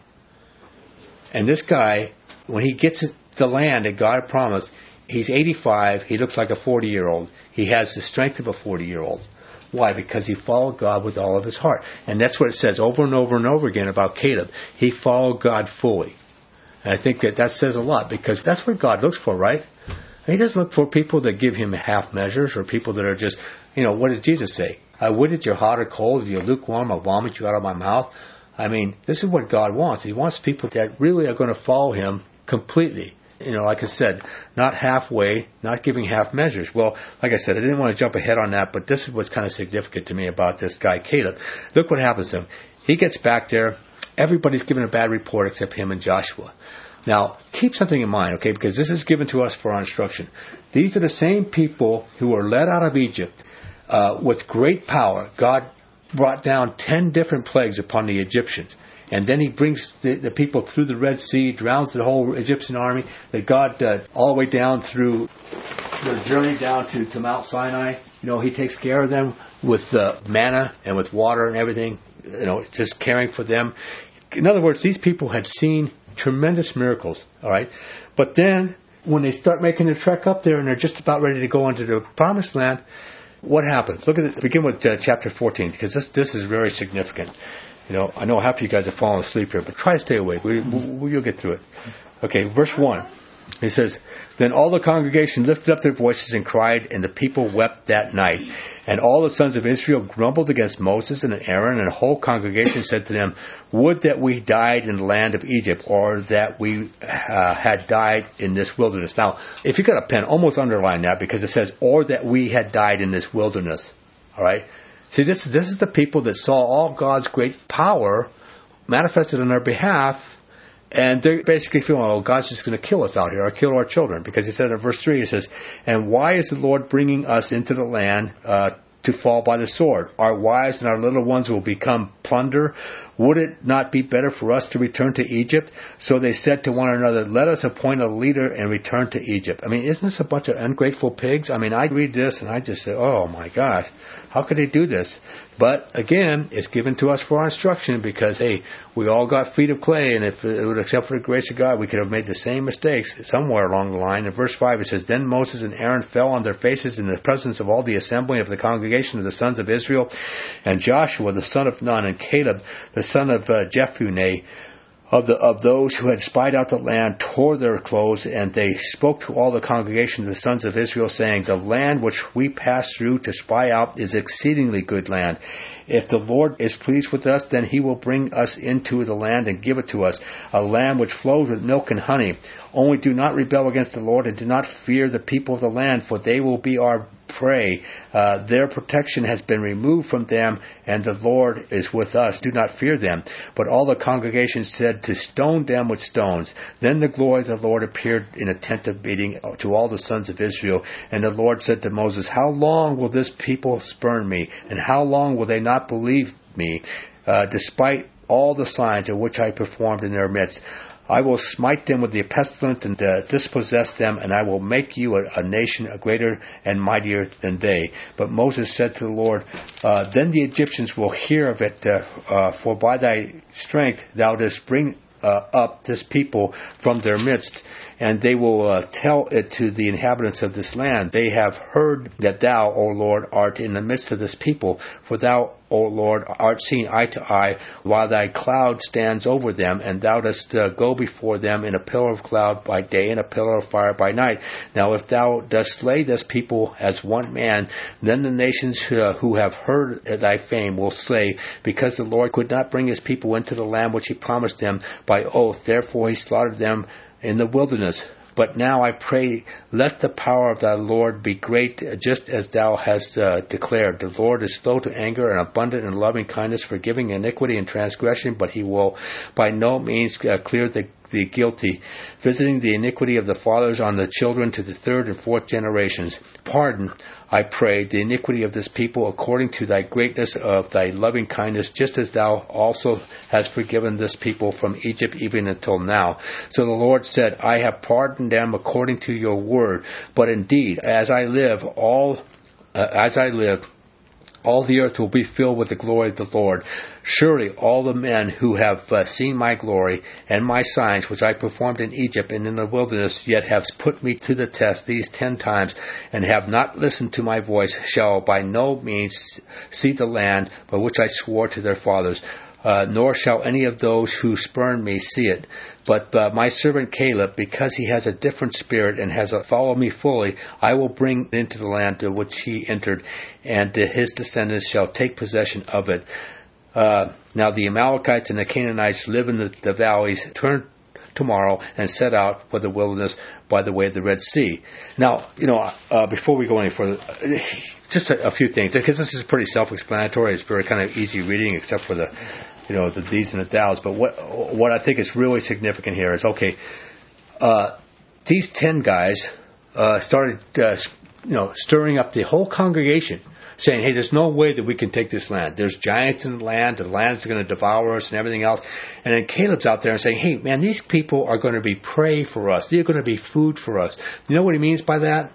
And this guy, when he gets the land that God promised, he's eighty-five. He looks like a forty-year-old. He has the strength of a forty-year-old. Why? Because he followed God with all of his heart. And that's what it says over and over and over again about Caleb. He followed God fully. And I think that that says a lot, because that's what God looks for, right? He doesn't look for people that give him half measures, or people that are just, you know, what does Jesus say? I would that you're hot or cold, if you're lukewarm, I'll vomit you out of my mouth. I mean, this is what God wants. He wants people that really are going to follow him completely. You know, like I said, not halfway, not giving half measures. Well, like I said, I didn't want to jump ahead on that, but this is what's kind of significant to me about this guy, Caleb. Look what happens to him. He gets back there. Everybody's given a bad report except him and Joshua. Now, keep something in mind, okay, because this is given to us for our instruction. These are the same people who were led out of Egypt uh, with great power. God brought down ten different plagues upon the Egyptians. And then he brings the, the people through the Red Sea, drowns the whole Egyptian army. That God, uh, all the way down through their journey down to, to Mount Sinai, you know, he takes care of them with uh, manna and with water and everything, you know, just caring for them. In other words, these people had seen tremendous miracles, all right? But then, when they start making the trek up there and they're just about ready to go into the promised land, what happens? Look at it. Begin with uh, chapter fourteen, because this this is very significant. You know, I know half of you guys are falling asleep here, but try to stay awake. We, we, you'll get through it. Okay, verse one. He says, then all the congregation lifted up their voices and cried, and the people wept that night. And all the sons of Israel grumbled against Moses and Aaron, and the whole congregation said to them, would that we died in the land of Egypt, or that we uh, had died in this wilderness. Now, if you got a pen, almost underline that, because it says, or that we had died in this wilderness. All right? See, this, this is the people that saw all God's great power manifested on their behalf, and they're basically feeling, oh, God's just going to kill us out here, or kill our children. Because he said in verse three, he says, and why is the Lord bringing us into the land uh, to fall by the sword? Our wives and our little ones will become plunder. Would it not be better for us to return to Egypt? So they said to one another, let us appoint a leader and return to Egypt. I mean, isn't this a bunch of ungrateful pigs? I mean, I read this and I just say, oh my gosh, how could they do this? But again, it's given to us for our instruction, because, hey, we all got feet of clay, and if it would, except for the grace of God, we could have made the same mistakes somewhere along the line. In verse five, it says, then Moses and Aaron fell on their faces in the presence of all the assembly of the congregation of the sons of Israel, and Joshua the son of Nun, and Caleb the son of uh, Jephunneh, of the of those who had spied out the land tore their clothes, and they spoke to all the congregation of the sons of Israel, saying, the land which we passed through to spy out is exceedingly good land. If the Lord is pleased with us, then he will bring us into the land and give it to us, a land which flows with milk and honey. Only do not rebel against the Lord, and do not fear the people of the land, for they will be our prey. Uh, their protection has been removed from them, and the Lord is with us. Do not fear them. But all the congregation said to stone them with stones. Then the glory of the Lord appeared in a tent of meeting to all the sons of Israel. And the Lord said to Moses, how long will this people spurn me? And how long will they not believe me, uh, despite all the signs of which I performed in their midst? I will smite them with the pestilence and uh, dispossess them, and I will make you a, a nation a greater and mightier than they. But Moses said to the Lord, uh, then the Egyptians will hear of it, uh, uh, for by thy strength thou dost bring uh, up this people from their midst, and they will uh, tell it to the inhabitants of this land. They have heard that thou, O Lord, art in the midst of this people, for thou, O Lord, art seen eye to eye, while thy cloud stands over them, and thou dost uh, go before them in a pillar of cloud by day and a pillar of fire by night. Now if thou dost slay this people as one man, then the nations uh, who have heard thy fame will slay, because the Lord could not bring his people into the land which he promised them by oath. Therefore he slaughtered them in the wilderness. But now I pray, let the power of thy Lord be great, just as thou hast uh, declared. The Lord is slow to anger and abundant in loving kindness, forgiving iniquity and transgression, but he will by no means uh, clear the the guilty, visiting the iniquity of the fathers on the children to the third and fourth generations. Pardon, I pray, the iniquity of this people according to thy greatness of thy loving kindness, just as thou also hast forgiven this people from Egypt even until now. So the Lord said, I have pardoned them according to your word. But indeed, as I live, all uh, as I live, all the earth will be filled with the glory of the Lord. Surely all the men who have uh, seen my glory and my signs, which I performed in Egypt and in the wilderness, yet have put me to the test these ten times, and have not listened to my voice, shall by no means see the land by which I swore to their fathers. Uh, nor shall any of those who spurn me see it. But uh, my servant Caleb, because he has a different spirit and has uh, followed me fully, I will bring into the land to which he entered, and uh, his descendants shall take possession of it. Uh, now the Amalekites and the Canaanites live in the, the valleys. Turn tomorrow and set out for the wilderness by the way of the Red Sea. Now, you know, uh, before we go any further, just a, a few things, because this is pretty self-explanatory. It's very kind of easy reading, except for the, you know, the these and the thous. But what what I think is really significant here is, okay, uh, these ten guys uh, started, uh, you know, stirring up the whole congregation, saying, hey, there's no way that we can take this land. There's giants in the land. The land's going to devour us and everything else. And then Caleb's out there and saying, hey, man, these people are going to be prey for us. They're going to be food for us. You know what he means by that?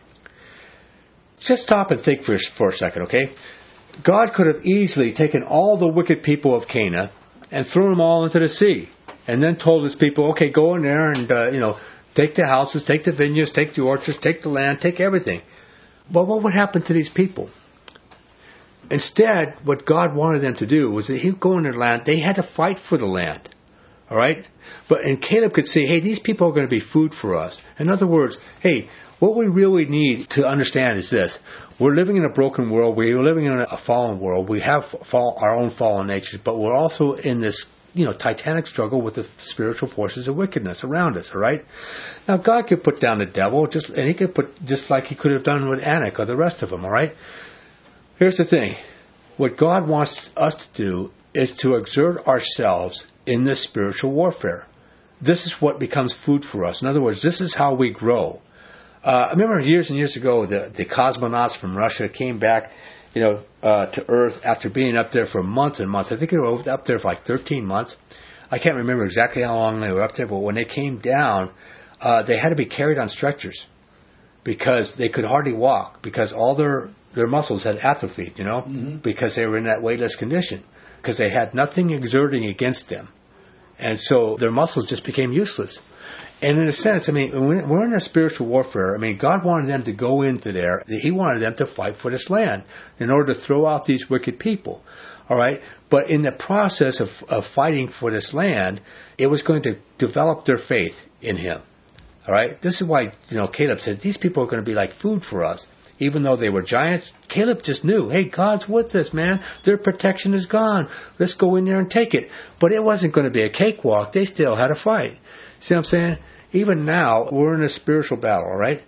Just stop and think for, for a second, okay? God could have easily taken all the wicked people of Canaan and thrown them all into the sea, and then told his people, okay, go in there and, uh, you know, take the houses, take the vineyards, take the orchards, take the land, take everything. But what would happen to these people? Instead, what God wanted them to do was that he would go in their land. They had to fight for the land. All right? But and Caleb could say, hey, these people are going to be food for us. In other words, hey, what we really need to understand is this. We're living in a broken world. We're living in a fallen world. We have fall, our own fallen natures, but we're also in this, you know, titanic struggle with the spiritual forces of wickedness around us, all right? Now, God could put down the devil, just and he could put, just like he could have done with Anak or the rest of them, all right? Here's the thing. What God wants us to do is to exert ourselves in this spiritual warfare. This is what becomes food for us. In other words, this is how we grow. Uh, I remember years and years ago, the, the cosmonauts from Russia came back, you know, uh, to Earth after being up there for months and months. I think they were up there for like thirteen months. I can't remember exactly how long they were up there, but when they came down, uh, they had to be carried on stretchers because they could hardly walk, because all their their muscles had atrophied, you know, mm-hmm. because they were in that weightless condition, because they had nothing exerting against them. And so their muscles just became useless. And in a sense, I mean, we're in a spiritual warfare. I mean, God wanted them to go into there. He wanted them to fight for this land in order to throw out these wicked people. All right? But in the process of, of fighting for this land, it was going to develop their faith in him. All right? This is why, you know, Caleb said, these people are going to be like food for us. Even though they were giants, Caleb just knew, hey, God's with us, man. Their protection is gone. Let's go in there and take it. But it wasn't going to be a cakewalk. They still had to fight. See what I'm saying? Even now, we're in a spiritual battle, all right?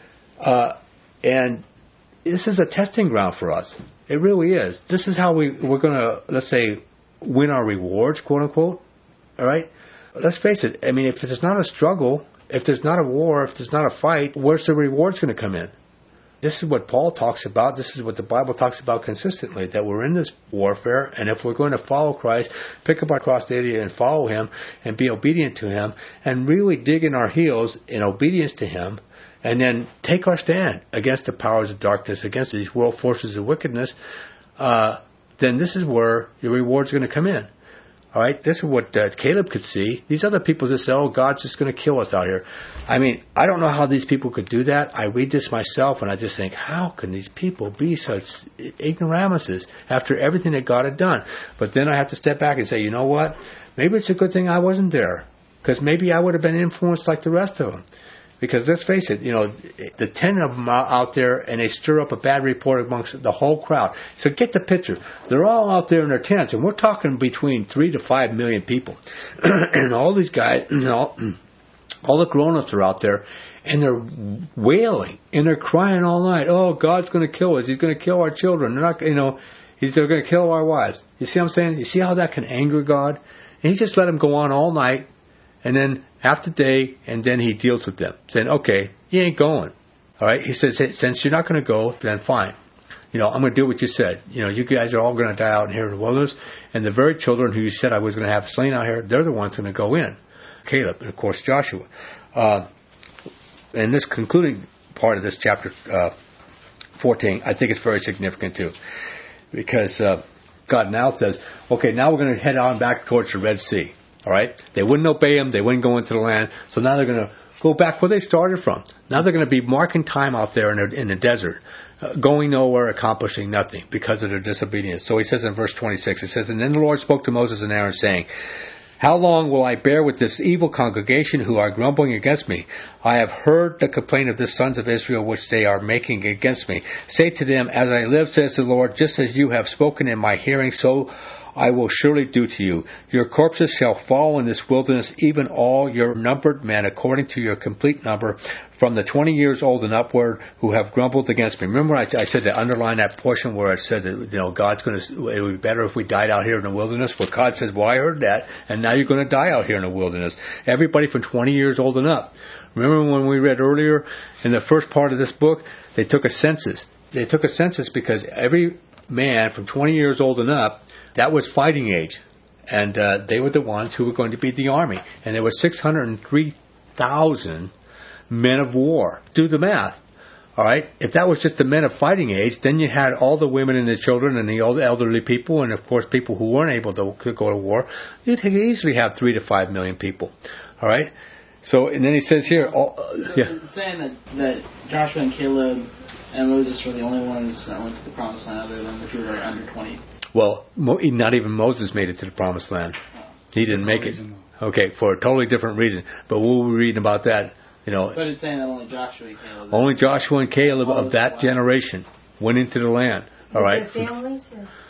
Uh, and this is a testing ground for us. It really is. This is how we, we're going to, let's say, win our rewards, quote unquote. All right? Let's face it. I mean, if there's not a struggle, if there's not a war, if there's not a fight, where's the rewards going to come in? This is what Paul talks about. This is what the Bible talks about consistently, that we're in this warfare, and if we're going to follow Christ, pick up our cross daily and follow him and be obedient to him and really dig in our heels in obedience to him and then take our stand against the powers of darkness, against these world forces of wickedness, uh, then this is where your reward's going to come in. All right, this is what uh, Caleb could see. These other people just say, oh, God's just going to kill us out here. I mean, I don't know how these people could do that. I read this myself, and I just think, how can these people be such ignoramuses after everything that God had done? But then I have to step back and say, you know what? Maybe it's a good thing I wasn't there, because maybe I would have been influenced like the rest of them. Because let's face it, you know, the ten of them are out there, and they stir up a bad report amongst the whole crowd. So get the picture. They're all out there in their tents, and we're talking between three to five million people. And all these guys, you know, all the grown-ups are out there, and they're wailing, and they're crying all night. Oh, God's going to kill us. He's going to kill our children. They're not, you know, he's, they're going to kill our wives. You see what I'm saying? You see how that can anger God? And he just let them go on all night. And then half the day, and then he deals with them, saying, okay, you ain't going. All right? He says, since you're not going to go, then fine. You know, I'm going to do what you said. You know, you guys are all going to die out here in the wilderness, and the very children who you said I was going to have slain out here, they're the ones going to go in. Caleb, and of course Joshua. Uh, and this concluding part of this chapter uh, fourteen, I think it's very significant too. Because uh, God now says, okay, now we're going to head on back towards the Red Sea. All right? They wouldn't obey him. They wouldn't go into the land. So now they're going to go back where they started from. Now they're going to be marking time out there in the, in the desert, uh, going nowhere, accomplishing nothing because of their disobedience. So he says in verse twenty-six, it says, and then the Lord spoke to Moses and Aaron, saying, how long will I bear with this evil congregation who are grumbling against me? I have heard the complaint of the sons of Israel which they are making against me. Say to them, as I live, says the Lord, just as you have spoken in my hearing, so I will surely do to you. Your corpses shall fall in this wilderness, even all your numbered men, according to your complete number, from the twenty years old and upward, who have grumbled against me. Remember, I, I said to underline that portion where it said that, you know, God's going to. It would be better if we died out here in the wilderness. Well, God says, well, I heard that, and now you're going to die out here in the wilderness. Everybody from twenty years old and up. Remember when we read earlier in the first part of this book, they took a census. They took a census because every man from twenty years old and up, that was fighting age. And uh, they were the ones who were going to be the army. And there were six hundred three thousand men of war. Do the math. All right? If that was just the men of fighting age, then you had all the women and the children and the old elderly people and, of course, people who weren't able to go to war. You'd easily have three to five million people. All right? So, and then he says here... All, uh, so yeah. It's saying that, that Joshua and Caleb and Moses were the only ones that went to the promised land other than the people that are under twenty. Well, not even Moses made it to the promised land. He didn't make it. Okay, for a totally different reason. But we'll be reading about that, you know. But it's saying that only Joshua and Caleb. Only Joshua and Caleb of that generation went into the land. All right. Their families?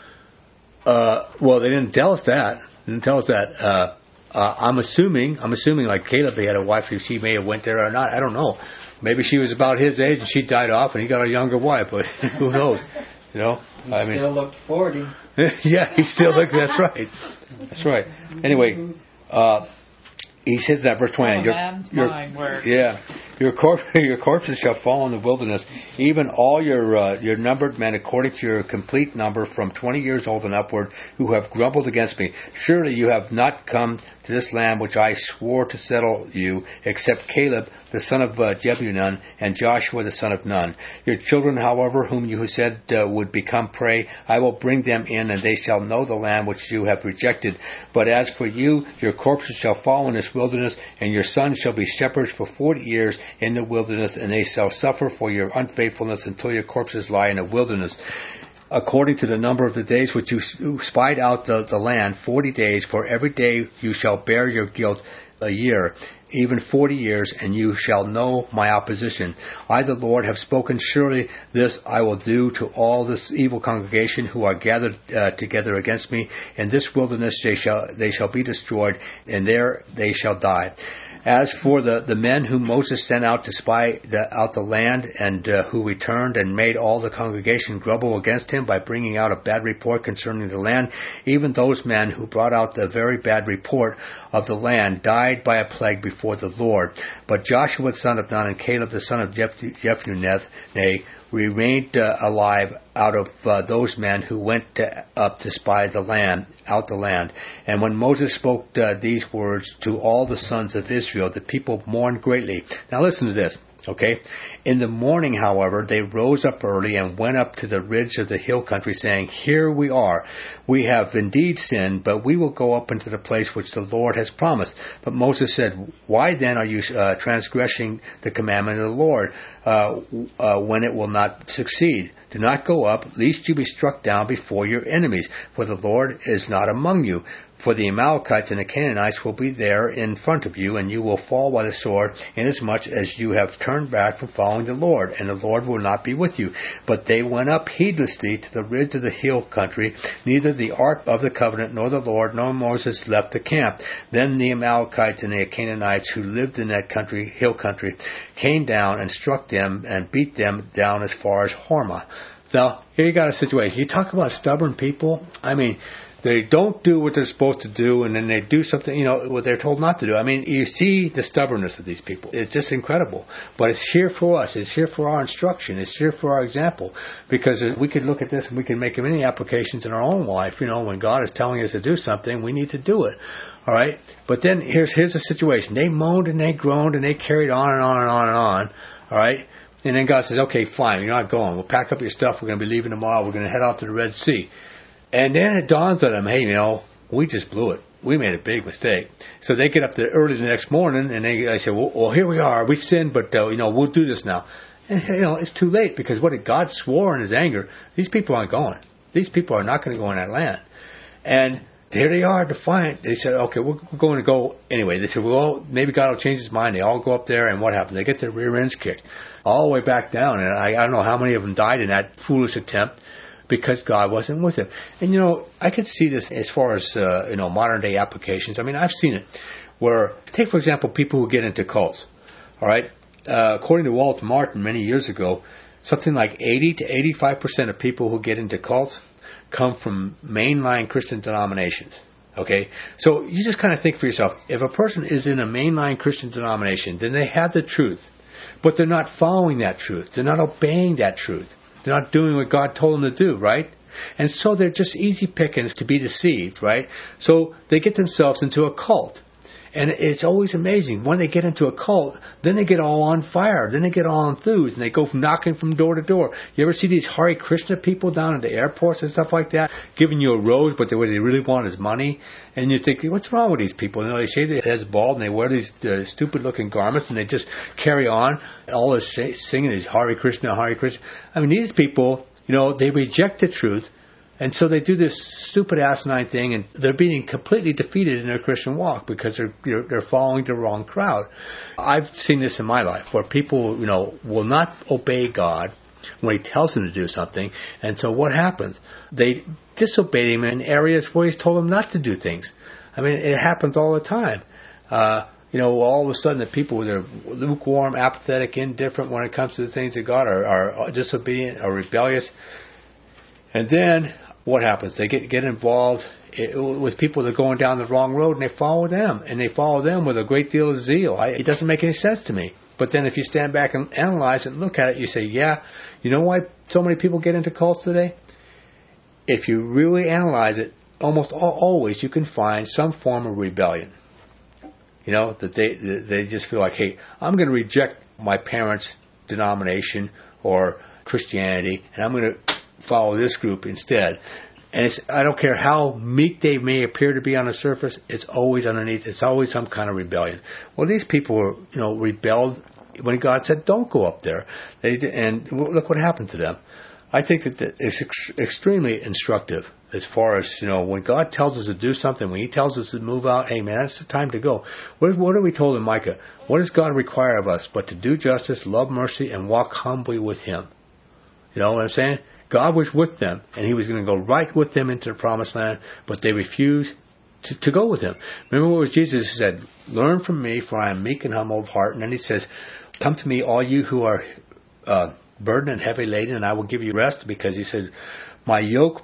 Uh, well, they didn't tell us that. They didn't tell us that. Uh, uh, I'm assuming, I'm assuming like Caleb, he had a wife, if she may have went there or not. I don't know. Maybe she was about his age and she died off and he got a younger wife, but who knows? You know, He I mean, still looked forty. yeah, he still looked. That's right. That's right. Anyway, uh, he says that verse twenty. Oh, your, man's your, mind works. Yeah, your corp- your corpses shall fall in the wilderness, even all your uh, your numbered men, according to your complete number, from twenty years old and upward, who have grumbled against me. Surely you have not come to this land which I swore to settle you, except Caleb the son of uh, Jephunneh and Joshua the son of Nun. Your children, however, whom you said uh, would become prey, I will bring them in, and they shall know the land which you have rejected. But as for you, your corpses shall fall in this wilderness, and your sons shall be shepherds for forty years in the wilderness, and they shall suffer for your unfaithfulness until your corpses lie in the wilderness. according to the number of the days which you spied out the, the land, forty days, for every day you shall bear your guilt a year, even forty years, and you shall know my opposition. I, the Lord, have spoken. Surely this I will do to all this evil congregation who are gathered uh, together against me. In this wilderness they shall they shall be destroyed, and there they shall die. As for the, the men whom Moses sent out to spy the, out the land, and uh, who returned and made all the congregation grumble against him by bringing out a bad report concerning the land, even those men who brought out the very bad report of the land died by a plague before the Lord. But Joshua the son of Nun and Caleb the son of Jephunneh remained uh, alive out of uh, those men who went to, up to spy the land, out the land. And when Moses spoke uh, these words to all the sons of Israel, the people mourned greatly. Now listen to this. Okay. In the morning, however, they rose up early and went up to the ridge of the hill country, saying, Here we are. We have indeed sinned, but we will go up into the place which the Lord has promised. But Moses said, Why then are you uh, transgressing the commandment of the Lord uh, uh, when it will not succeed? Do not go up, lest you be struck down before your enemies, for the Lord is not among you. For the Amalekites and the Canaanites will be there in front of you, and you will fall by the sword, inasmuch as you have turned back from following the Lord, and the Lord will not be with you. But they went up heedlessly to the ridge of the hill country. Neither the ark of the covenant, nor the Lord, nor Moses left the camp. Then the Amalekites and the Canaanites who lived in that country, hill country, came down and struck them and beat them down as far as Hormah. Now, here you got a situation. You talk about stubborn people. I mean, they don't do what they're supposed to do, and then they do something, you know, what they're told not to do. I mean, you see the stubbornness of these people. It's just incredible. But it's here for us. It's here for our instruction. It's here for our example. Because we could look at this and we can make many applications in our own life. You know, when God is telling us to do something, we need to do it. All right? But then here's here's the situation. They moaned and they groaned and they carried on and on and on and on. All right? And then God says, okay, fine, you're not going. We'll pack up your stuff. We're going to be leaving tomorrow. We're going to head out to the Red Sea. And then it dawns on them, hey, you know, we just blew it. We made a big mistake. So they get up there early the next morning, and they, they say, well, well, here we are. We sinned, but, uh, you know, we'll do this now. And, you know, it's too late, because what God swore in his anger, these people aren't going. These people are not going to go in that land. And here they are, defiant. They said, okay, we're going to go anyway. They said, well, maybe God will change his mind. They all go up there, and what happens? They get their rear ends kicked all the way back down. And I, I don't know how many of them died in that foolish attempt, because God wasn't with him. And, you know, I could see this as far as, uh, you know, modern day applications. I mean, I've seen it where, take, for example, people who get into cults. All right? Uh, according to Walter Martin many years ago, something like eighty to eighty-five percent of people who get into cults come from mainline Christian denominations. Okay? So you just kind of think for yourself, if a person is in a mainline Christian denomination, then they have the truth, but they're not following that truth. They're not obeying that truth. They're not doing what God told them to do, right? And so they're just easy pickings to be deceived, right? So they get themselves into a cult. And it's always amazing. When they get into a cult, then they get all on fire. Then they get all enthused, and they go from knocking from door to door. You ever see these Hare Krishna people down at the airports and stuff like that, giving you a rose, but what they really want is money? And you think, what's wrong with these people? You know, they shave their heads bald, and they wear these uh, stupid-looking garments, and they just carry on, all this singing is Hare Krishna, Hare Krishna. I mean, these people, you know, they reject the truth. And so they do this stupid asinine thing, and they're being completely defeated in their Christian walk because they're they're following the wrong crowd. I've seen this in my life where people, you know, will not obey God when he tells them to do something. And so what happens? They disobey him in areas where he's told them not to do things. I mean, it happens all the time. Uh, you know, all of a sudden the people who are lukewarm, apathetic, indifferent when it comes to the things of God are, are disobedient or rebellious. And then what happens? They get get involved with people that are going down the wrong road, and they follow them, and they follow them with a great deal of zeal. I, it doesn't make any sense to me. But then if you stand back and analyze it and look at it, you say, yeah, you know why so many people get into cults today? If you really analyze it, almost all, always you can find some form of rebellion. You know, that they they just feel like, hey, I'm going to reject my parents' denomination or Christianity, and I'm going to follow this group instead. And it's, I don't care how meek they may appear to be on the surface, it's always underneath, it's always some kind of rebellion. Well, these people were, you know, rebelled when God said, don't go up there. They did, and look what happened to them. I think that that it's ex- extremely instructive as far as, you know, when God tells us to do something, when He tells us to move out, hey, man, that's the time to go. What, what are we told in Micah? What does God require of us? But to do justice, love mercy, and walk humbly with Him. You know what I'm saying? God was with them, and He was going to go right with them into the promised land, but they refused to, to go with Him. Remember what was Jesus said? Learn from me, for I am meek and humble of heart. And then He says, come to me, all you who are uh, burdened and heavy laden, and I will give you rest, because He said, my yoke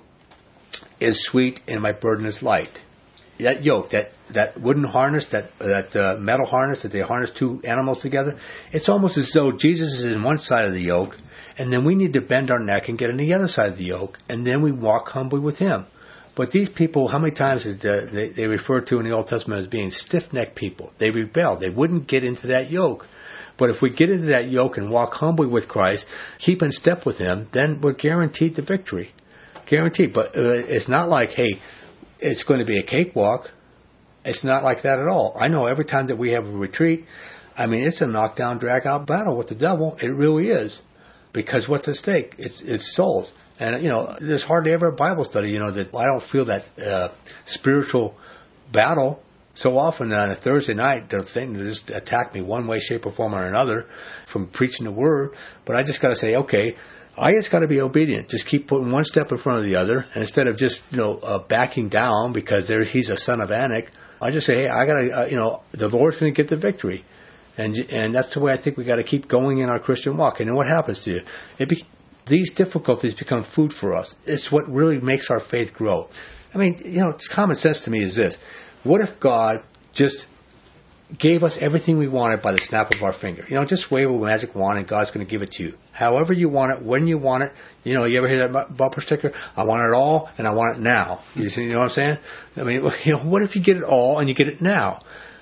is sweet and my burden is light. That yoke, that, that wooden harness, that that uh, metal harness that they harness two animals together, it's almost as though Jesus is in one side of the yoke, and then we need to bend our neck and get on the other side of the yoke, and then we walk humbly with Him. But these people, how many times did uh, they, they refer to in the Old Testament as being stiff-necked people? They rebelled. They wouldn't get into that yoke. But if we get into that yoke and walk humbly with Christ, keep in step with Him, then we're guaranteed the victory. Guaranteed. But uh, it's not like, hey, it's going to be a cakewalk. It's not like that at all. I know every time that we have a retreat, I mean, it's a knockdown, drag-out battle with the devil. It really is. Because what's at stake? It's it's souls. And, you know, there's hardly ever a Bible study, you know, that I don't feel that uh, spiritual battle. So often on a Thursday night, they're thinking to just attack me one way, shape, or form or another from preaching the Word. But I just got to say, okay, I just got to be obedient. Just keep putting one step in front of the other. And instead of just, you know, uh, backing down because there, he's a son of Anak, I just say, hey, I got to, uh, you know, the Lord's going to get the victory. And and that's the way I think we got to keep going in our Christian walk. And then what happens to you? It be, these difficulties become food for us. It's what really makes our faith grow. I mean, you know, it's common sense to me is this. What if God just gave us everything we wanted by the snap of our finger? You know, just wave a magic wand and God's going to give it to you. However you want it, when you want it. You know, you ever hear that bumper sticker? I want it all and I want it now. You see, you know what I'm saying? I mean, you know, what if you get it all and you get it now?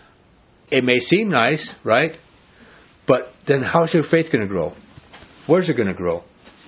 It may seem nice, right? But then how's your faith going to grow? Where's it going to grow?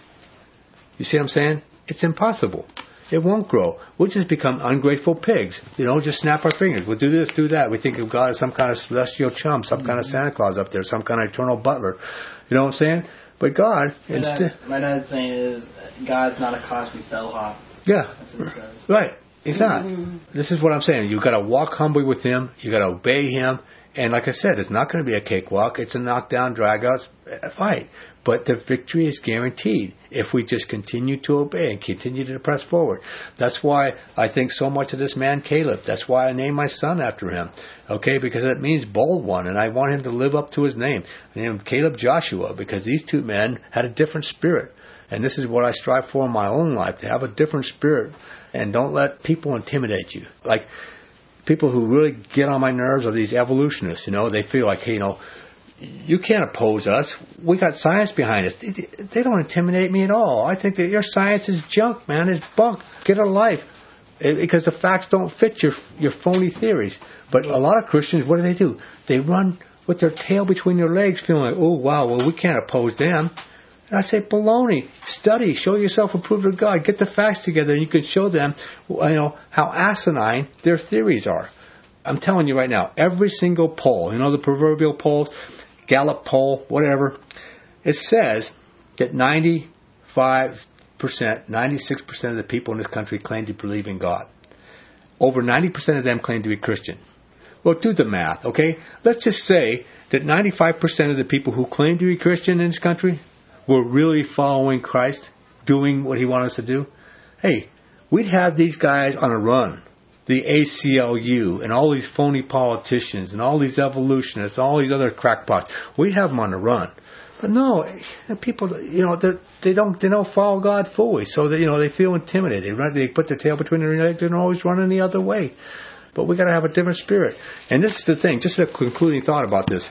You see what I'm saying? It's impossible. It won't grow. We'll just become ungrateful pigs. You know, just snap our fingers. We'll do this, do that. We think of God as some kind of celestial chum, some kind of Santa Claus up there, some kind of eternal butler. You know what I'm saying? But God, my instead... Dad, my dad's saying is, God's not a cosmic bellhop. Yeah. That's what he says. Right. He's not. This is what I'm saying. You've got to walk humbly with Him. You've got to obey Him. And like I said, it's not going to be a cakewalk. It's a knockdown, drag-out fight. But the victory is guaranteed if we just continue to obey and continue to press forward. That's why I think so much of this man Caleb. That's why I named my son after him. Okay, because it means bold one, and I want him to live up to his name. I named Caleb Joshua because these two men had a different spirit. And this is what I strive for in my own life, to have a different spirit. And don't let people intimidate you. Like, people who really get on my nerves are these evolutionists, you know. They feel like, hey, you know, you can't oppose us. We got science behind us. They, they don't intimidate me at all. I think that your science is junk, man. It's bunk. Get a life. It, because the facts don't fit your your phony theories. But a lot of Christians, what do they do? They run with their tail between their legs feeling like, oh, wow, well, we can't oppose them. And I say, baloney. Study. Show yourself approved of God. Get the facts together and you can show them, you know, how asinine their theories are. I'm telling you right now, every single poll, you know, the proverbial polls, Gallup poll, whatever, it says that ninety-five percent, ninety-six percent of the people in this country claim to believe in God. Over ninety percent of them claim to be Christian. Well, do the math, okay? Let's just say that ninety-five percent of the people who claim to be Christian in this country were really following Christ, doing what He wanted us to do. Hey, we'd have these guys on a run. The A C L U and all these phony politicians and all these evolutionists, all these other crackpots. We'd have them on the run. But no, people, you know, they don't they don't follow God fully, so that, you know, they feel intimidated. They run, they put their tail between their legs and always running the other way. But we got to have a different spirit. And this is the thing. Just a concluding thought about this.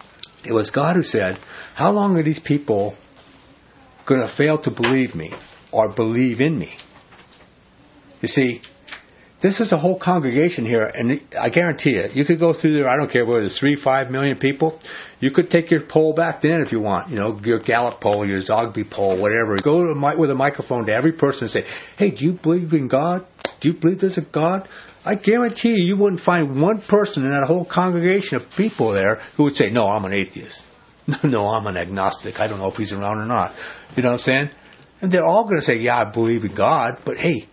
It was God who said, "How long are these people going to fail to believe me or believe in me?" You see. This is a whole congregation here, and I guarantee you, you could go through there, I don't care whether it's three, five million people. You could take your poll back then if you want, you know, your Gallup poll, your Zogby poll, whatever. Go to a, with a microphone to every person and say, hey, do you believe in God? Do you believe there's a God? I guarantee you, you wouldn't find one person in that whole congregation of people there who would say, no, I'm an atheist. No, I'm an agnostic. I don't know if he's around or not. You know what I'm saying? And they're all going to say, yeah, I believe in God. But hey,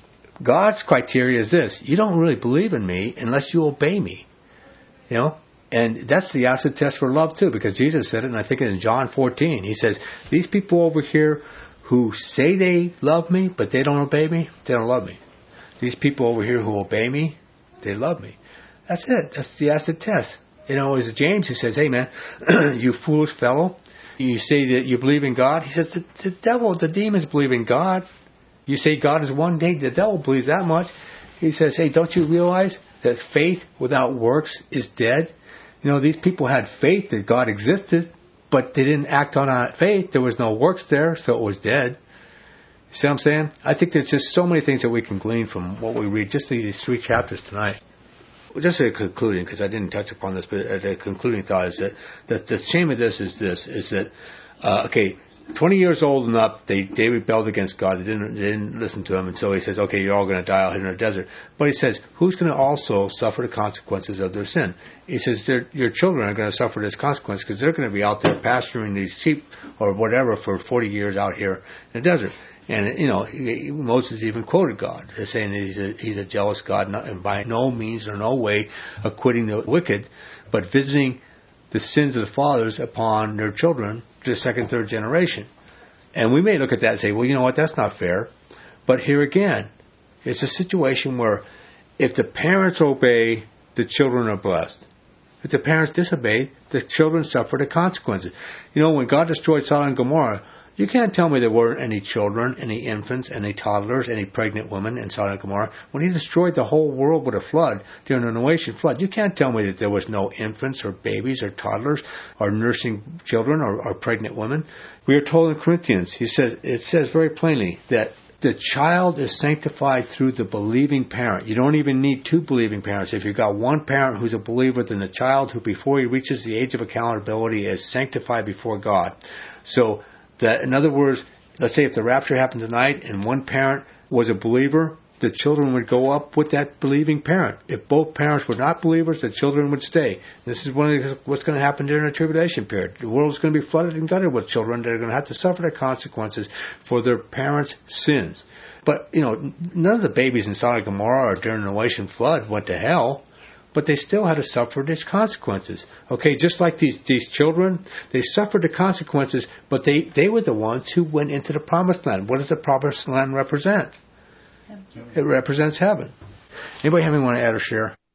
God's criteria is this. You don't really believe in me unless you obey me. You know? And that's the acid test for love too, because Jesus said it, and I think in John fourteen, he says, these people over here who say they love me, but they don't obey me, they don't love me. These people over here who obey me, they love me. That's it. That's the acid test. You know, it's James who says, hey man, you foolish fellow, you say that you believe in God. He says, the, the devil, the demons believe in God. You say God is one day, the devil believes that much. He says, hey, don't you realize that faith without works is dead? You know, these people had faith that God existed, but they didn't act on that faith. There was no works there, so it was dead. You see what I'm saying? I think there's just so many things that we can glean from what we read, just these three chapters tonight. Just a concluding, because I didn't touch upon this, but a concluding thought is that the, the shame of this is this, is that, uh, okay, twenty years old and up, they, they rebelled against God. They didn't, they didn't listen to him. And so he says, okay, you're all going to die out here in the desert. But he says, who's going to also suffer the consequences of their sin? He says, your children are going to suffer this consequence because they're going to be out there pasturing these sheep or whatever for forty years out here in the desert. And, you know, he, Moses even quoted God, saying that he's a, he's a jealous God, and by no means or no way acquitting the wicked, but visiting the sins of the fathers upon their children to the second, third generation. And we may look at that and say, well, you know what, that's not fair. But here again, it's a situation where if the parents obey, the children are blessed. If the parents disobey, the children suffer the consequences. You know, when God destroyed Sodom and Gomorrah, you can't tell me there weren't any children, any infants, any toddlers, any pregnant women in Sodom and Gomorrah. When he destroyed the whole world with a flood, during the Noachian flood, you can't tell me that there was no infants or babies or toddlers or nursing children or, or pregnant women. We are told in Corinthians, he says, it says very plainly that the child is sanctified through the believing parent. You don't even need two believing parents. If you've got one parent who's a believer, then the child who before he reaches the age of accountability is sanctified before God. So, that, in other words, let's say if the rapture happened tonight and one parent was a believer, the children would go up with that believing parent. If both parents were not believers, the children would stay. This is one of what's going to happen during the tribulation period. The world is going to be flooded and gutted with children that are going to have to suffer the consequences for their parents' sins. But, you know, none of the babies in Sodom and Gomorrah or during the Noachian flood went to hell. But they still had to suffer these consequences. Okay, just like these, these children, they suffered the consequences, but they, they were the ones who went into the promised land. What does the promised land represent? Heaven. It represents heaven. Anybody have anything want to add or share?